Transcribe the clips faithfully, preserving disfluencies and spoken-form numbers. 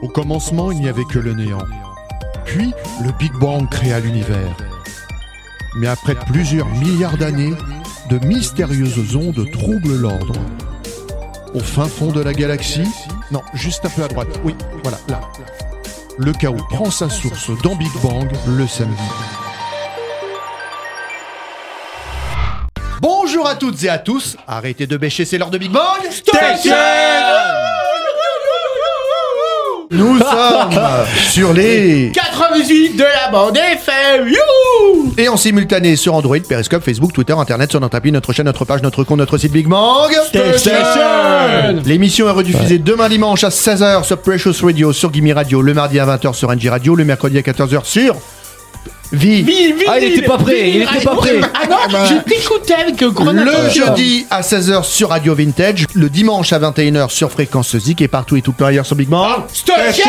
Au commencement, il n'y avait que le néant. Puis, le Big Bang créa l'univers. Mais après plusieurs milliards d'années, de mystérieuses ondes troublent l'ordre. Au fin fond de la galaxie, non, juste un peu à droite, oui, voilà, là. Le chaos prend sa source dans Big Bang le samedi. Bonjour à toutes et à tous, arrêtez de bêcher, c'est l'heure de Big Bang Station. Nous sommes sur les quatre-vingt-dix-huit de la bande F M, youhou! Et en simultané sur Android, Periscope, Facebook, Twitter, Internet, sur notre appli, notre chaîne, notre page, notre compte, notre site Big Bang Station. L'émission est rediffusée ouais. demain dimanche à seize heures sur Precious Radio, sur Gimme Radio, le mardi à vingt heures sur N J Radio, le mercredi à quatorze heures sur Vie. Vie, vie, ah, il était pas prêt, il était ah, pas prêt. Ah non, bah, je t'écoutais avec gros Le attention. jeudi à seize heures sur Radio Vintage, le dimanche à vingt et une heures sur Fréquence Zik et partout et tout par ailleurs sur Big Bang Station.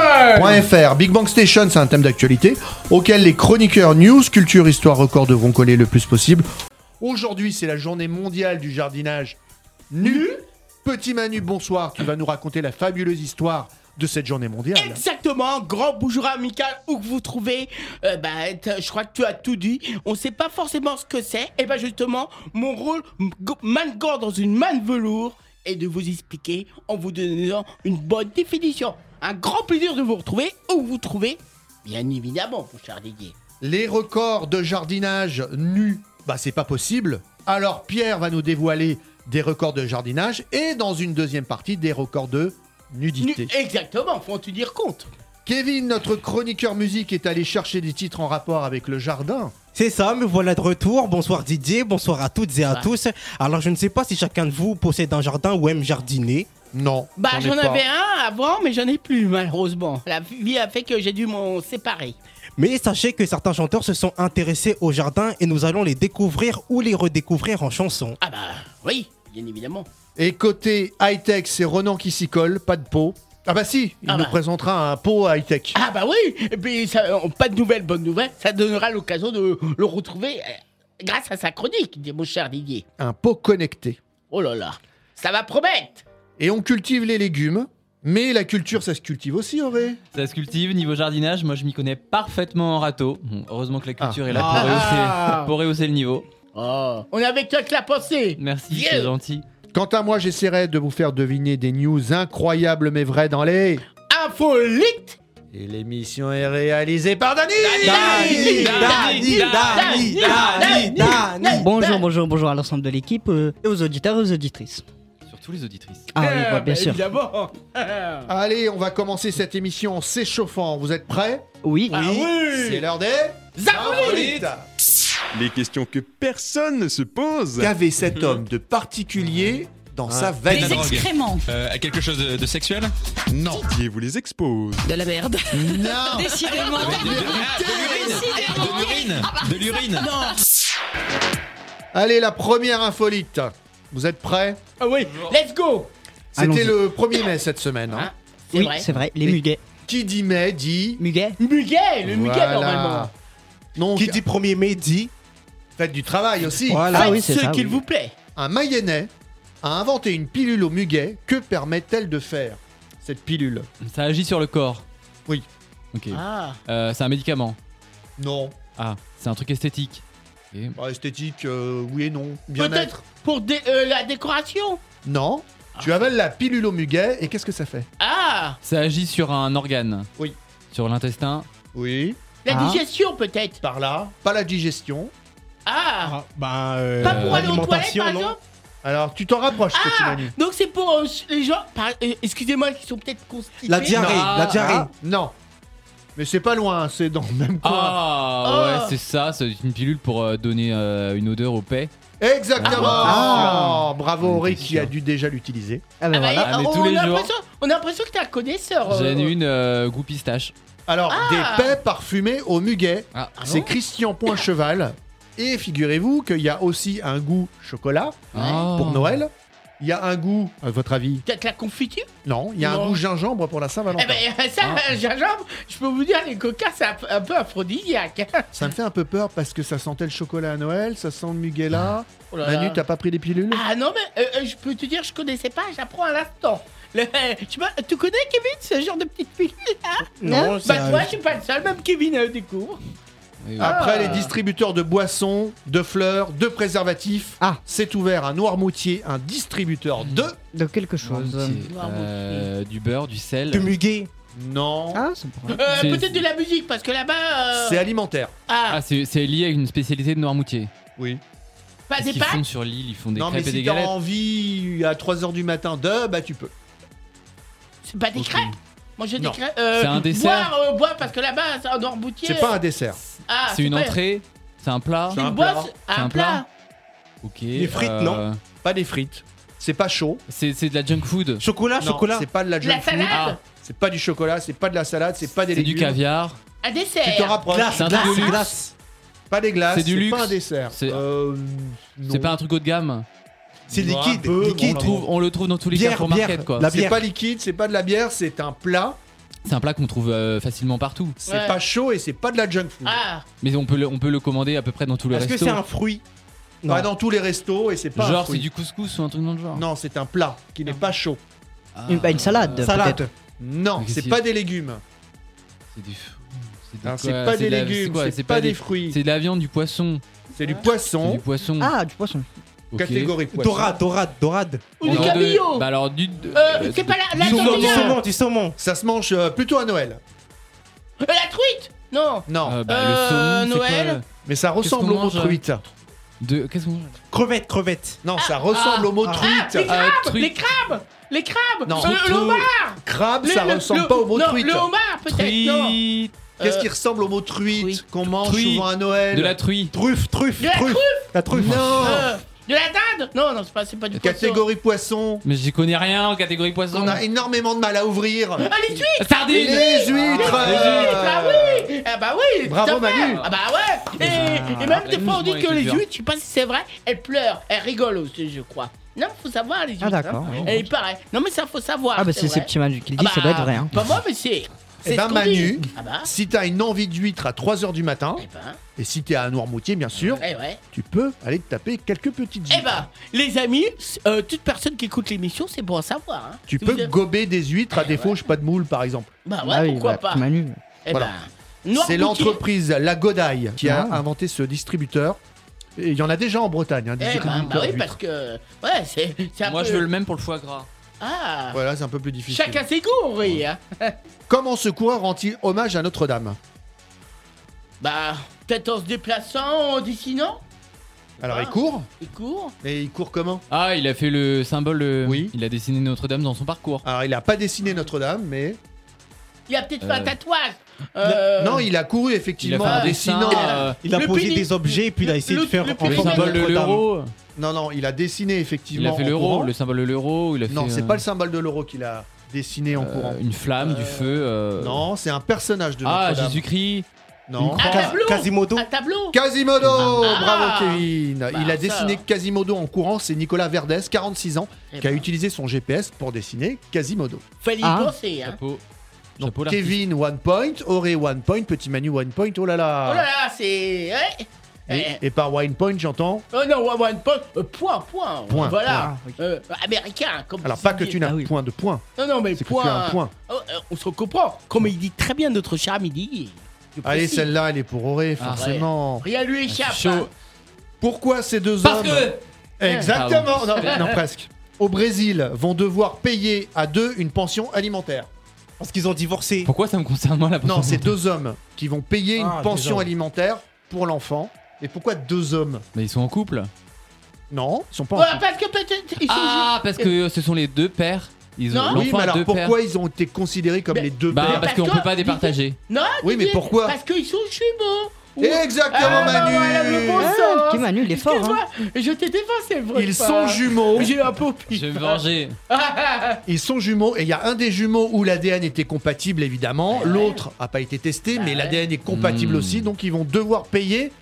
.fr. Big Bang Station, c'est un thème d'actualité auquel les chroniqueurs news, culture, histoire, record devront coller le plus possible. Aujourd'hui, c'est la journée mondiale du jardinage nu. Petit Manu, bonsoir, tu vas nous raconter la fabuleuse histoire de cette journée mondiale. Exactement, grand bonjour amical, où que vous trouvez, euh, bah, je crois que tu as tout dit, on sait pas forcément ce que c'est, et bah justement, mon rôle, mannequin dans une manne velours, est de vous expliquer en vous donnant une bonne définition. Un grand plaisir de vous retrouver, où vous trouvez, bien évidemment, mon cher Didier. Les records de jardinage nu, bah c'est pas possible, alors Pierre va nous dévoiler des records de jardinage, et dans une deuxième partie, des records de nudité. Nu- exactement, faut en tenir compte. Kevin, notre chroniqueur musique, est allé chercher des titres en rapport avec le jardin. C'est ça, me voilà de retour. Bonsoir Didier, bonsoir à toutes et à Ah. tous. Alors je ne sais pas si chacun de vous possède un jardin ou aime jardiner. Non. Bah ai j'en pas. avais un avant, mais j'en ai plus malheureusement. La vie a fait que j'ai dû m'en séparer. Mais sachez que certains chanteurs se sont intéressés au jardin et nous allons les découvrir ou les redécouvrir en chansons. Ah bah oui, bien évidemment. Et côté high-tech, c'est Ronan qui s'y colle, pas de pot. Ah bah si, il Ah nous bah. présentera un pot high-tech. Ah bah oui, et puis ça, euh, pas de nouvelles, bonnes nouvelles, ça donnera l'occasion de le retrouver euh, grâce à sa chronique, dit mon cher Didier. Un pot connecté. Oh là là, ça va promettre. Et on cultive les légumes, mais la culture, ça se cultive aussi, Auré. Ça se cultive, niveau jardinage, moi je m'y connais parfaitement en râteau. Bon, heureusement que la culture Ah. est là pour, Ah. rehausser, pour rehausser le niveau. Oh, on est avec toi que la pensée. Merci, Vieux. c'est gentil. Quant à moi, j'essaierai de vous faire deviner des news incroyables mais vraies dans les... Infolite. Et l'émission est réalisée par Dani. Dani, Dani, Dani, Dani, Dani. Bonjour, bonjour, bonjour à l'ensemble de l'équipe euh, et aux auditeurs et aux auditrices. Surtout les auditrices. Ah oui, Euh, bah, bien bah, sûr. Évidemment. Allez, on va commencer cette émission en s'échauffant. Vous êtes prêts? Oui. Ah oui. C'est l'heure des... Zapolite. Les questions que personne ne se pose. Qu'avait cet homme de particulier dans sa Des valise? excréments. Euh, quelque chose de, de sexuel? Non. Didier vous les expose. De la merde. Non. Décidément. De l'urine. De l'urine. Allez, la première infolite. Vous êtes prêts? Ah oui, let's go. C'était Allons-y. le premier mai cette semaine. hein. Hein, c'est Oui, vrai. c'est vrai, les Et- muguets. Qui dit mai dit... Muguets. Muguet, le muguet Voilà. normalement. Donc, Qui dit premier mai dit. faites du travail aussi. Voilà. Ah oui, Faites c'est ce ça, qu'il oui. vous plaît. Un Mayennais a inventé une pilule au muguet. Que permet-elle de faire, cette pilule? Ça agit sur le corps. Oui. Ok. Ah. Euh, c'est un médicament. Non. Ah, c'est un truc esthétique. Ok. Bah, esthétique, euh, oui et non. Bien-être. Peut-être pour dé- euh, la décoration. Non. Tu avales la pilule au muguet et qu'est-ce que ça fait? Ah, Ça agit sur un organe. Oui. Sur l'intestin. Oui. la Ah. digestion peut-être. Par là. Pas la digestion. Ah, Ah, bah, euh, pas pour aller aux toilettes l'alimentation, par non. exemple. Alors, tu t'en rapproches, petit Ah, Manu. donc c'est pour euh, les gens, par- euh, excusez-moi, qui sont peut-être constipés. La diarrhée, Non. la diarrhée. Ah, non. Mais c'est pas loin, c'est dans le même coin. Ah, Oh. ouais, c'est ça. C'est une pilule pour euh, donner euh, une odeur au paix. Exactement. Ah. Oh, bravo On Auré était qui sûr. a dû déjà l'utiliser. Ah ben Ah bah, voilà. Ah, mais on, tous les a jours. l'impression- on a l'impression que t'es un connaisseur. euh, J'en ai une euh, goût pistache. Alors, Ah. des paix parfumés au muguet. Ah. Ah C'est bon Christian Poincheval. Et figurez-vous qu'il y a aussi un goût chocolat Ah. pour Noël. Il y a un goût, à votre avis? Peut-être la confiture. Non, il y a Non. un goût gingembre pour la Saint-Valentin. Eh ben ça, Ah. gingembre, je peux vous dire, les coca, c'est un, peu- un peu aphrodisiaque. Ça me fait un peu peur parce que ça sentait le chocolat à Noël, ça sent le muguet là. Oh là là. Manu, t'as pas pris des pilules? Ah non, mais euh, euh, je peux te dire, je connaissais pas, j'apprends à l'instant. Le- je sais pas, tu connais Kevin, ce genre de petite pilule là? Non, Bah, ça- toi, je suis pas le seul, même Kevin euh, découvre. Oui, oui. Après, Ah. les distributeurs de boissons, de fleurs, de préservatifs, Ah. c'est ouvert à Noirmoutier, un distributeur de... De quelque chose. Noirmoutier, Noirmoutier. euh, du beurre, du sel. Du muguet. Non, Ah, c'est pour Euh, C'est- Peut-être de la musique, parce que là-bas. euh, c'est alimentaire. Ah, Ah, c'est c'est lié à une spécialité de Noirmoutier. Oui. pas Parce des qu'ils font pâtes. sur l'île, ils font des Non, mais crêpes et des si t'as galettes. envie à trois heures du matin de, bah tu peux. C'est pas des Ok. crêpes. Manger des Non. crêpes. euh, C'est un dessert. Boire, euh, boire, parce que là-bas, c'est un Noirmoutier. C'est pas un dessert. Ah, C'est une pas- entrée, c'est un plat. C'est un une boîte. plat. Ah, C'est un un plat. plat. Ok. Les frites, euh, non Pas des frites. C'est pas chaud. C'est c'est de la junk food. Chocolat, Non, chocolat. c'est pas de la De la junk food. salade. Ah. C'est pas du chocolat, c'est pas de la salade, c'est pas des C'est du légumes. caviar. Un dessert. Tu te rapproches. Glace, C'est un glace, truc de luxe. glace. Pas des glaces, C'est du luxe. pas un dessert. C'est- Euh, C'est non. pas un truc haut de gamme. C'est Non, un liquide, peu, liquide. On le trouve, on le trouve dans tous les Bière, Carrefour bière. Market quoi. La C'est bière. pas liquide, c'est pas de la bière, c'est un plat. C'est un plat qu'on trouve euh, facilement partout. C'est Ouais. pas chaud et c'est pas de la junk food. Ah, Mais on peut le, on peut le commander à peu près dans tous les Est-ce que restos. c'est un fruit? Non. Pas dans tous les restos et c'est pas un Genre fruit. c'est du couscous ou un truc dans le genre. Non, c'est un plat qui n'est pas chaud. Ah, Une- bah, une salade. Salade. peut-être. Non, Mais qu'est-ce c'est qu'il- pas des légumes. C'est du. C'est Hein, de C'est quoi pas C'est des de la- légumes, quoi c'est pas des fruits. C'est de la viande, du poisson. C'est du C'est poisson. du poisson. Ah, du poisson. Ok. Catégorie poisson. Dorade, dorade, dorade. ou On du a de- cabillaud. Bah alors du. Euh, c'est pas la, la Du saumon, du tortilla. saumon, du saumon. Ça se mange euh, plutôt à Noël. Euh, La truite. Non. Non, Euh, bah, Euh, le saumon, c'est Noël. quoi, mais ça ressemble qu'on au mot mange, truite. de qu'est-ce qu'on mange Crevette, crevette. Non, ça ressemble au mot ah. Ah, truite. les crabes. truite. Les crabes. Les crabes. Non. Euh, le homard. Crabe, Le- ça le- ressemble le- pas au mot non, truite. Le homard, peut-être. Non. Truite. Qu'est-ce Euh, qui ressemble au mot truite truite. qu'on mange Truite. souvent à Noël? De la truie. Truffe, truffe, De la truffe. La truffe. Non. Euh, De la dinde. Non, non, c'est pas, c'est pas du poisson. Catégorie poisson. Mais j'y connais rien en catégorie poisson. On a énormément de mal à ouvrir. Ah, les huîtres. Sardines. Les huîtres. Ah oui. Ah bah oui. Bravo, tout à fait. Manu. Ah bah ouais. Et, et même des fois on dit amusement, que les les cultures. huîtres, je sais pas si c'est vrai, elles pleurent, elles rigolent aussi, je crois. Non, faut savoir les huîtres. Ah, d'accord. hein. Et il paraît. Non mais ça faut savoir. Ah, bah c'est vrai. c'est petit Manu qui le Ah dit, bah, ça doit être vrai. Hein. Pas moi, mais c'est. Eh c'est ben ce qu'on Manu, dit. Ah bah. si t'as une envie d'huître à trois heures du matin, Eh ben. et si t'es à Noirmoutier bien sûr, Eh ouais. tu peux aller te taper quelques petites Eh huîtres. ben, les amis, euh, toute personne qui écoute l'émission, c'est bon à savoir. Hein. Tu Si peux vous avez- gober des huîtres à Eh défaut, ouais. je sais pas de moule par exemple. Bah ouais, Ah oui, pourquoi bah, pas. petit Manu. Eh Voilà. ben. C'est Noirmoutier. l'entreprise La Godaille qui a Ah. inventé ce distributeur. Et il y en a déjà en Bretagne, hein, des Eh ben, bah distributeurs oui, d'huîtres. parce que. Ouais, c'est c'est un Moi peu. je veux le même pour le foie gras. Ah. Voilà, c'est un peu plus difficile. Chacun ses goûts, on rit, hein. Comment ce coureur rend-il hommage à Notre-Dame? Bah, peut-être en se déplaçant, en dessinant. Alors Ah. il court, Il court. mais il court comment? Ah, il a fait le symbole. euh, Oui. Il a dessiné Notre-Dame dans son parcours. Alors il a pas dessiné Notre-Dame, mais... Il a peut-être fait un Euh. tatouage. Euh, Non, il a couru Il a effectivement fait un en dessin. dessinant... euh, Il a Le posé pini- des objets et puis il a essayé le- de faire le en le pini- forme symbole de Notre-Dame. l'euro. Non, non, il a dessiné Il effectivement a fait en l'euro, courant. le symbole de l'euro. Il a Non, fait, c'est euh, pas le symbole de l'euro qu'il a dessiné en euh, courant. Une flamme, du Euh, feu. euh, Non, c'est un personnage de Ah, Notre-Dame. Jésus-Christ. Non. Une Un croix. tableau. Quasimodo. Un tableau. Quasimodo, Ah. bravo Kevin. Bah, Il a ça, dessiné alors. Quasimodo en courant, c'est Nicolas Verdès, quarante-six ans, Eh qui a ben, utilisé son G P S pour dessiner Quasimodo. Fallait y Ah. penser, hein. Chapeau. Donc Chapeau, l'artiste. Kevin, one point, Auré, one point, Petit Manu, one point, oh là là. Oh là là, c'est. Ouais. Et, Eh. et par one point, j'entends. Oh non, one, one point. Euh, point, point. Point, Voilà. point, oui. Euh, américain, comme Alors vous pas que disiez. tu n'as Ah oui. point de point, Non, non, mais c'est que point. tu as un point. Oh, euh, on se comprend. Comme il dit très bien notre cher Midi. je Allez, précise. celle-là, elle est pour Auré, Ah, forcément. Rien lui échappe. Chaud. hein. Pourquoi ces deux Parce hommes... que. Exactement, Pardon. non, non, presque. Au Brésil, vont devoir payer à deux une pension alimentaire. Parce qu'ils ont divorcé. Pourquoi ça me concerne moi la Non, c'est pension deux hommes qui vont payer une Ah, deux pension hommes. alimentaire pour l'enfant. Et pourquoi deux hommes? Mais ils sont en couple. Non, ils sont pas en Ouais, couple. parce que peut-être. ils sont Ah, ju- parce que ce sont les deux pères. Ils ont Non. Oui, l'enfant mais a alors deux pères. pourquoi ils ont été considérés comme Mais- les deux Bah pères? parce qu'on Parce peut que- pas départager. Non, Oui, mais Didier, pourquoi Parce qu'ils sont jumeaux. Ou- Exactement, Ah, bah, Manu. voilà, le bon Ah, sens. petit Manu, il est fort. Hein. Excuse-moi, je t'ai défoncé, vrai. Ils pas. sont jumeaux. J'ai un peu au pif. Je vais me venger. Ils sont jumeaux et il y a un des jumeaux où l'A D N était compatible évidemment, Ouais. l'autre a pas été testé Bah mais ouais. l'A D N est compatible Hmm. aussi donc ils vont devoir payer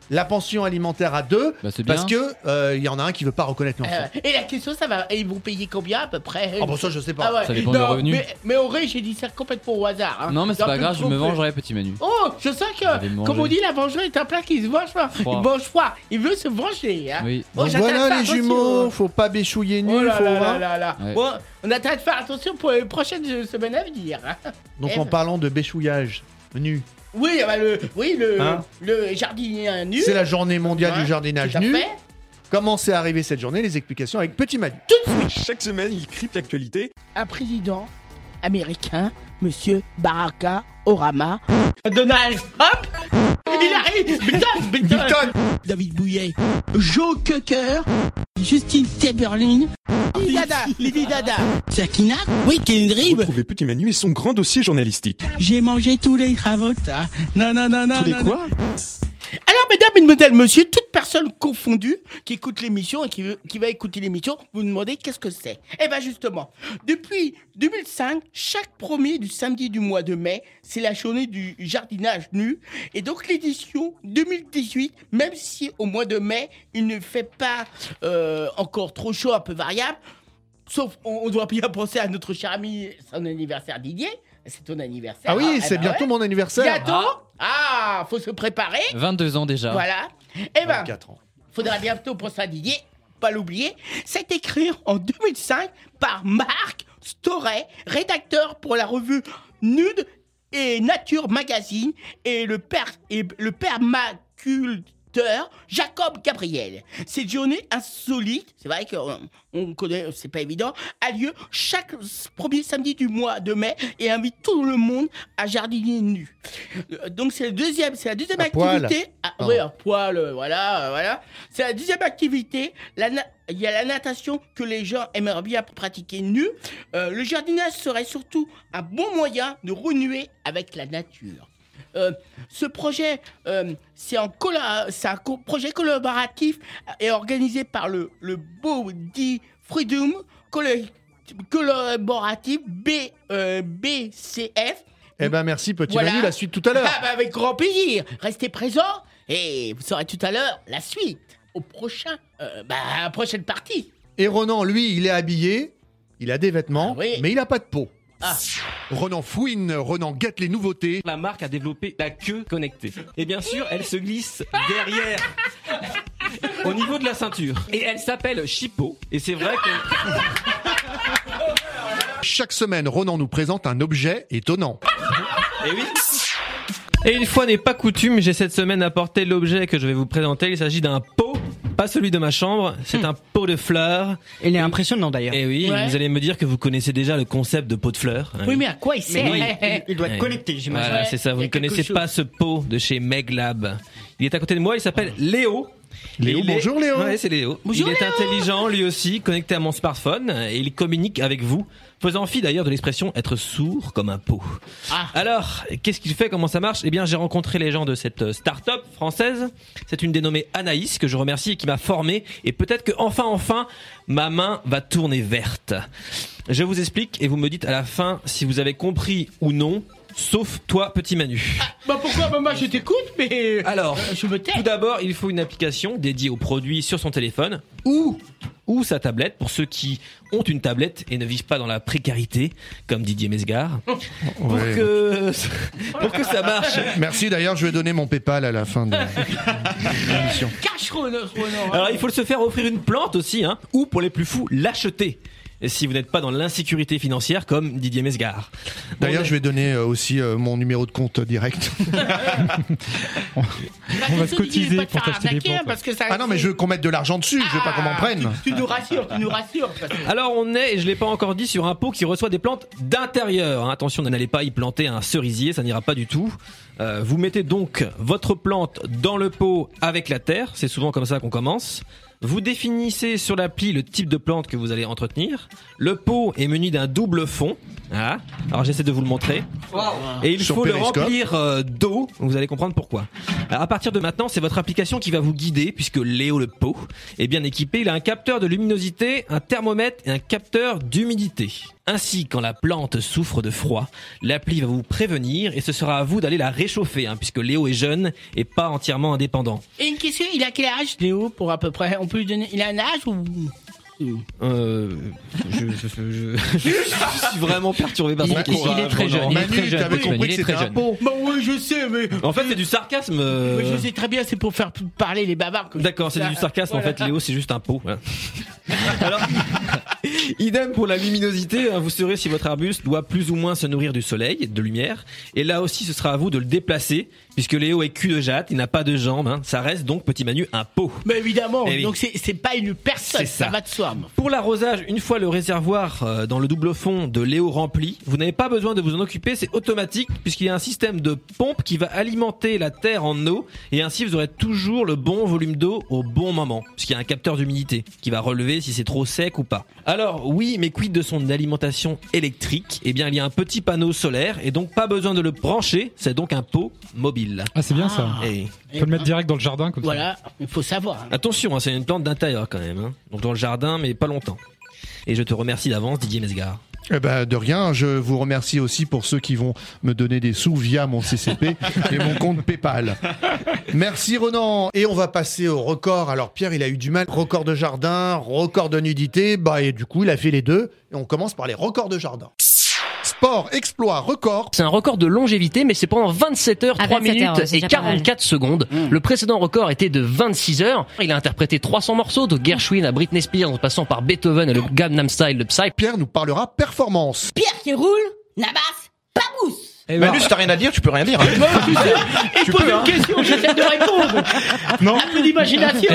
la pension alimentaire à deux, Bah, c'est bien. parce que euh, il y en a un qui veut pas reconnaître l'enfant. Euh, et la question, ça va. Et ils vont payer combien à peu près? Ah bon, ça je sais pas. Ah ouais. Ça dépend des Non, revenus. Mais, mais au vrai, j'ai dit ça complètement au hasard. Hein. Non, mais c'est J'ai un pas peu grave, je me trompé. vengerai, petit Manu. Oh, je sens que, Allez me comme on manger. dit, la vengeance est un plat qui se mange pas. Froid. Il mange froid. Il veut se venger. Hein. Oui. Oh, Donc j'attends de voilà faire les attention. jumeaux, faut pas béchouiller nul, Oh là faut là hein. là là là. Ouais. Bon, on a intérêt de faire attention pour les prochaines semaines à venir. hein. Donc Eh en ben. parlant de béchouillage nu, Oui, bah, le, oui, le, Hein le jardinier nu. c'est la journée mondiale Ouais, du jardinage tout à nu. fait. Comment c'est arrivé cette journée? Les explications avec Petit Manu. Chaque semaine, il crypte l'actualité. Un président américain, Monsieur Baraka Obama. Donald Trump. Il arrive. Biden, Biden. Biden. David Bouillet. Joe Cocker. Justine Timberlake. Lady Dada. Lady Dada. Sakina. Oui, Kendrick. Retrouvez Petit Manu et son grand dossier journalistique. J'ai mangé tous les cravotas. Non, non, non, non. Tous les non, quoi? Alors, mesdames et mesdemoiselles, monsieur, toute personne confondue qui écoute l'émission et qui, veut- qui va écouter l'émission, vous vous demandez qu'est-ce que c'est. Eh bien, justement, depuis deux mille cinq, chaque premier du samedi du mois de mai, c'est la journée du jardinage nu. Et donc, l'édition deux mille dix-huit, même si au mois de mai, il ne fait pas euh, encore trop chaud, un peu variable, sauf on, on doit bien penser à notre cher ami, son anniversaire Didier. C'est ton anniversaire. Ah oui, hein, eh c'est ben bientôt ouais. mon anniversaire. Bientôt Ah, faut se préparer. vingt-deux ans déjà. Voilà. Eh ben, vingt-quatre ans. faudra bientôt pour ça, Didier, pas l'oublier. C'est écrit en deux mille cinq par Marc Storet, rédacteur pour la revue Nude et Nature Magazine, et le père et le permaculteur Jacob Gabriel. Cette journée insolite, c'est vrai qu'on on connaît, c'est pas évident, a lieu chaque premier samedi du mois de mai et invite tout le monde à jardiner nu. Euh, Donc c'est le deuxième, c'est la deuxième À poil. activité. Ah, Pardon. oui, à poil, euh, voilà, euh, voilà. C'est la deuxième activité. La na- Il y a la natation que les gens aimeraient bien pratiquer nu. Euh, le jardinage serait surtout un bon moyen de renouer avec la nature. Euh, ce projet, euh, c'est un, colla- c'est un co- projet collaboratif et organisé par le, le Body Freedom Colla- Collaboratif B, euh, B C F. Eh ben merci Petit Voilà. Manu, la suite tout à l'heure. Ah bah avec grand plaisir. Restez présents et vous saurez tout à l'heure la suite au prochain, euh, bah, à la prochaine partie. Et Ronan, lui, il est habillé, il a des vêtements, Ah oui. mais il a pas de peau. Ah. Ronan fouine, Ronan guette les nouveautés. La marque a développé la queue connectée. Et bien sûr, elle se glisse derrière, au niveau de la ceinture. Et elle s'appelle Chipo. Et c'est vrai que... Chaque semaine, Ronan nous présente un objet étonnant. Et oui. Et une fois n'est pas coutume, j'ai cette semaine apporté l'objet que je vais vous présenter. Il s'agit d'un pot, pas celui de ma chambre, c'est un pot de fleurs. Il est impressionnant d'ailleurs. Et oui, Ouais. vous allez me dire que vous connaissez déjà le concept de pot de fleurs. hein. Oui, mais à quoi il Mais sert oui, il, il doit être Ouais. connecté, j'imagine. Voilà, Ouais, c'est ça, vous il y a ne connaissez quelque chose. pas ce pot de chez Meglab. Il est à côté de moi, il s'appelle Léo. Léo, Et il est- bonjour Léo. Ouais, c'est Léo. Bonjour, il est Léo. intelligent lui aussi, connecté à mon smartphone et il communique avec vous, faisant fi d'ailleurs de l'expression être sourd comme un pot. Ah. Alors, qu'est-ce qu'il fait, comment ça marche? Eh bien, j'ai rencontré les gens de cette start-up française. C'est une dénommée Anaïs que je remercie et qui m'a formé et peut-être que enfin enfin ma main va tourner verte. Je vous explique et vous me dites à la fin si vous avez compris ou non. Sauf toi, petit Manu. Bah pourquoi bah, moi je t'écoute, mais Alors, euh, je me tais. tout d'abord, il faut une application dédiée aux produits sur son téléphone ou ou sa tablette pour ceux qui ont une tablette et ne vivent pas dans la précarité comme Didier Mesgar. Pour Ouais. que pour que ça marche. Merci d'ailleurs, je vais donner mon PayPal à la fin de l'émission. Cache Renaud, Renaud. Alors, il faut se faire offrir une plante aussi, hein, ou pour les plus fous, l'acheter. Et si vous n'êtes pas dans l'insécurité financière comme Didier Mesgar. D'ailleurs, je vais donner euh, aussi euh, mon numéro de compte direct. on va se cotiser pour t'acheter des plantes. Parce que ça, Ah non, mais je veux qu'on mette de l'argent dessus, je veux pas qu'on m'en prenne. Tu, tu nous rassures, tu nous rassures. parce que- Alors on est, et je l'ai pas encore dit, sur un pot qui reçoit des plantes d'intérieur. Hein, attention, n'allez pas y planter un cerisier, ça n'ira pas du tout. Euh, vous mettez donc votre plante dans le pot avec la terre, c'est souvent comme ça qu'on commence. Vous définissez sur l'appli le type de plante que vous allez entretenir. Le pot est muni d'un double fond. Ah, alors j'essaie de vous le montrer. Wow. Et il Sur faut Périscope. le remplir euh, d'eau, vous allez comprendre pourquoi. Alors à partir de maintenant, c'est votre application qui va vous guider, puisque Léo le pot est bien équipé. Il a un capteur de luminosité, un thermomètre et un capteur d'humidité. Ainsi, quand la plante souffre de froid, l'appli va vous prévenir et ce sera à vous d'aller la réchauffer, hein, puisque Léo est jeune et pas entièrement indépendant. Et une question, il a quel âge, Léo, pour à peu près? On peut lui donner. Il a un âge ou. Euh, je, je, je, je, je suis vraiment perturbé par Il, ça. il, il est très jeune. Il est Manu, très jeune. t'avais Coachman, compris il que est très c'était un jeune. pot. Bah oui, je sais, mais. En fait, c'est du sarcasme. euh, Mais je sais très bien, c'est pour faire parler les bavards. que je- D'accord, c'est du sarcasme. Voilà. En fait, Léo, c'est juste un pot. Voilà. Alors, idem pour la luminosité. Hein, vous saurez si votre arbuste doit plus ou moins se nourrir du soleil, de lumière. Et là aussi, ce sera à vous de le déplacer, puisque Léo est cul de jatte, il n'a pas de jambes. Hein. Ça reste donc, petit Manu, un pot. Mais évidemment, Eh oui. donc c'est c'est pas une personne, C'est ça. ça. va de soi. moi. Pour l'arrosage, une fois le réservoir euh, dans le double fond de Léo rempli, vous n'avez pas besoin de vous en occuper, c'est automatique puisqu'il y a un système de pompe qui va alimenter la terre en eau et ainsi vous aurez toujours le bon volume d'eau au bon moment puisqu'il y a un capteur d'humidité qui va relever si c'est trop sec ou pas. Alors oui, mais quid de son alimentation électrique? Eh bien il y a un petit panneau solaire et donc pas besoin de le brancher, c'est donc un pot mobile. Ah, c'est bien ça. Et On peut le mettre direct dans le jardin comme Voilà, il faut savoir. hein. attention, hein, c'est une plante d'intérieur quand même, hein. Donc dans le jardin mais pas longtemps. Et je te remercie d'avance Didier Mesgar. Eh ben, de rien, je vous remercie aussi pour ceux qui vont me donner des sous via mon C C P et mon compte PayPal. Merci Ronan. Et on va passer au record. Alors Pierre, il a eu du mal. Record de jardin, record de nudité. Bah, et du coup, il a fait les deux. Et on commence par les records de jardin. Sport, exploit, record. C'est un record de longévité, mais c'est pendant vingt-sept heures, Ah, trois vingt-sept minutes heures, c'est et déjà pas mal. quarante-quatre secondes. Le précédent record était de vingt-six heures. Il a interprété trois cents morceaux, de Gershwin à Britney Spears, en passant par Beethoven et le Gangnam Style de Psy. Pierre nous parlera performance. Pierre qui roule, Nabas, pas mousse. Manu, si t'as rien à dire, tu peux rien dire. hein. Non, tu sais, il pose une question, j'essaie de répondre. Non. Un peu d'imagination.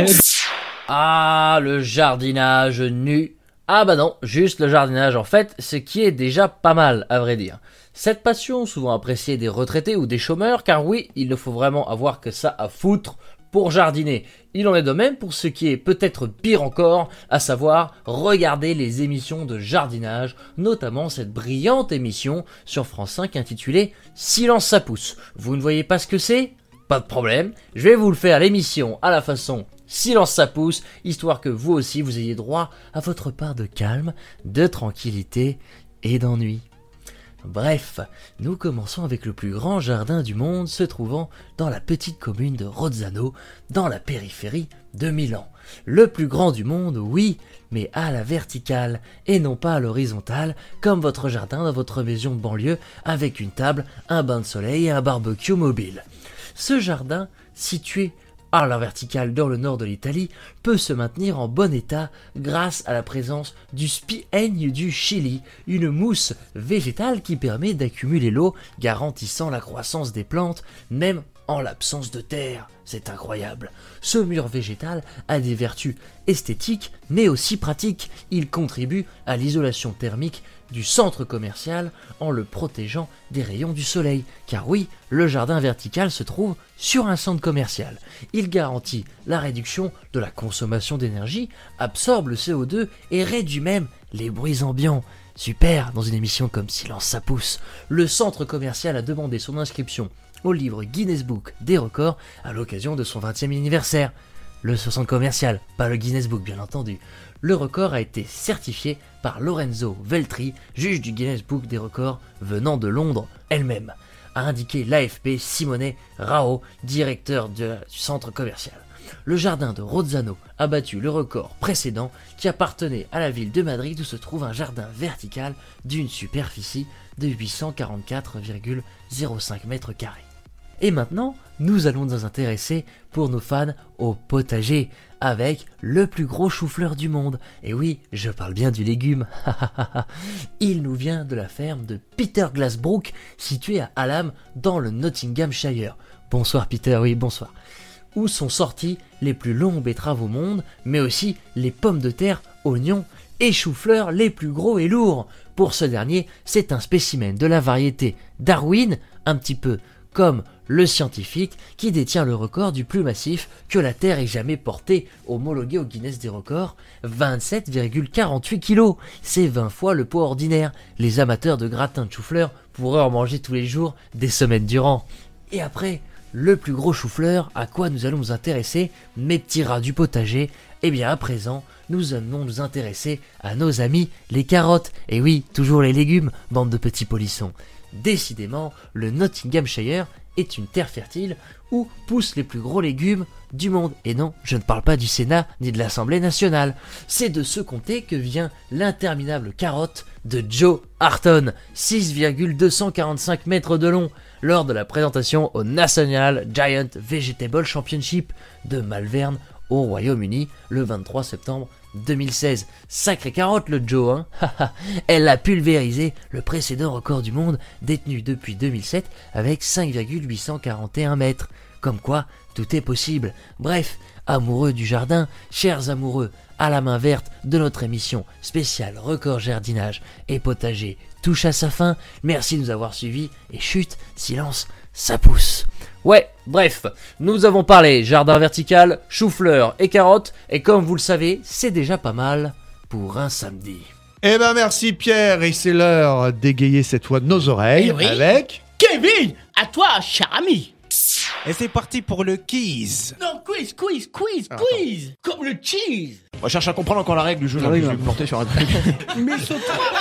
Ah, le jardinage nu. Ah bah non, juste le jardinage en fait, ce qui est déjà pas mal à vrai dire. Cette passion souvent appréciée des retraités ou des chômeurs, car oui, il ne faut vraiment avoir que ça à foutre pour jardiner. Il en est de même pour ce qui est peut-être pire encore, à savoir regarder les émissions de jardinage, notamment cette brillante émission sur France cinq intitulée Silence ça pousse. Vous ne voyez pas ce que c'est ? Pas de problème, je vais vous le faire l'émission à la façon Silence ça pousse, histoire que vous aussi vous ayez droit à votre part de calme, de tranquillité et d'ennui. Bref, nous commençons avec le plus grand jardin du monde se trouvant dans la petite commune de Rozzano, dans la périphérie de Milan. Le plus grand du monde, oui, mais à la verticale et non pas à l'horizontale, comme votre jardin dans votre maison de banlieue avec une table, un bain de soleil et un barbecue mobile. Ce jardin, situé à la verticale dans le nord de l'Italie, peut se maintenir en bon état grâce à la présence du spieigne du Chili, une mousse végétale qui permet d'accumuler l'eau, garantissant la croissance des plantes, même en l'absence de terre. C'est incroyable. Ce mur végétal a des vertus esthétiques, mais aussi pratiques. Il contribue à l'isolation thermique du centre commercial en le protégeant des rayons du soleil. Car oui, le jardin vertical se trouve sur un centre commercial. Il garantit la réduction de la consommation d'énergie, absorbe le C O deux et réduit même les bruits ambiants. Super, dans une émission comme Silence ça pousse. Le centre commercial a demandé son inscription au livre Guinness Book des records à l'occasion de son vingtième anniversaire. Le centre commercial, pas le Guinness Book bien entendu. Le record a été certifié par Lorenzo Veltri, juge du Guinness Book des records venant de Londres elle-même, a indiqué l'A F P Simone Rao, directeur de- du centre commercial. Le jardin de Rozzano a battu le record précédent qui appartenait à la ville de Madrid où se trouve un jardin vertical d'une superficie de huit cent quarante-quatre virgule zéro cinq mètres carrés. Et maintenant, nous allons nous intéresser pour nos fans au potager avec le plus gros chou-fleur du monde. Et oui, je parle bien du légume. Il nous vient de la ferme de Peter Glassbrook, située à Hallam dans le Nottinghamshire. Bonsoir Peter, oui, bonsoir. Où sont sortis les plus longues betteraves au monde, mais aussi les pommes de terre, oignons et choux-fleurs les plus gros et lourds. Pour ce dernier, c'est un spécimen de la variété Darwin, un petit peu comme le scientifique qui détient le record du plus massif que la Terre ait jamais porté, homologué au Guinness des records, vingt-sept virgule quarante-huit kilos. C'est vingt fois le poids ordinaire. Les amateurs de gratin de chou-fleur pourraient en manger tous les jours, des semaines durant. Et après, le plus gros chou-fleur, à quoi nous allons nous intéresser, mes petits rats du potager? Eh bien, à présent, nous allons nous intéresser à nos amis les carottes. Et oui, toujours les légumes, bande de petits polissons. Décidément, le Nottinghamshire est une terre fertile où poussent les plus gros légumes du monde. Et non, je ne parle pas du Sénat ni de l'Assemblée nationale. C'est de ce comté que vient l'interminable carotte de Joe Harton, six virgule deux cent quarante-cinq mètres de long, lors de la présentation au National Giant Vegetable Championship de Malvern au Royaume-Uni le vingt-trois septembre deux mille seize. Sacrée carotte le Joe, hein. Elle a pulvérisé le précédent record du monde détenu depuis deux mille sept avec cinq virgule huit cent quarante et un mètres. Comme quoi, tout est possible. Bref, amoureux du jardin, chers amoureux, à la main verte de notre émission spéciale record jardinage et potager touche à sa fin. Merci de nous avoir suivis et chut, silence, ça pousse. Ouais, bref, nous avons parlé jardin vertical, chou-fleur et carottes, et comme vous le savez, c'est déjà pas mal pour un samedi. Eh ben merci Pierre, et c'est l'heure d'égayer cette fois nos oreilles Eh oui. avec... Kevin, à toi, cher ami. Et c'est parti pour le quiz. Non, quiz, quiz, quiz, quiz. Comme le cheese. On va chercher à comprendre encore la règle du jeu. Là, je vais me planter sur un truc. Mais ce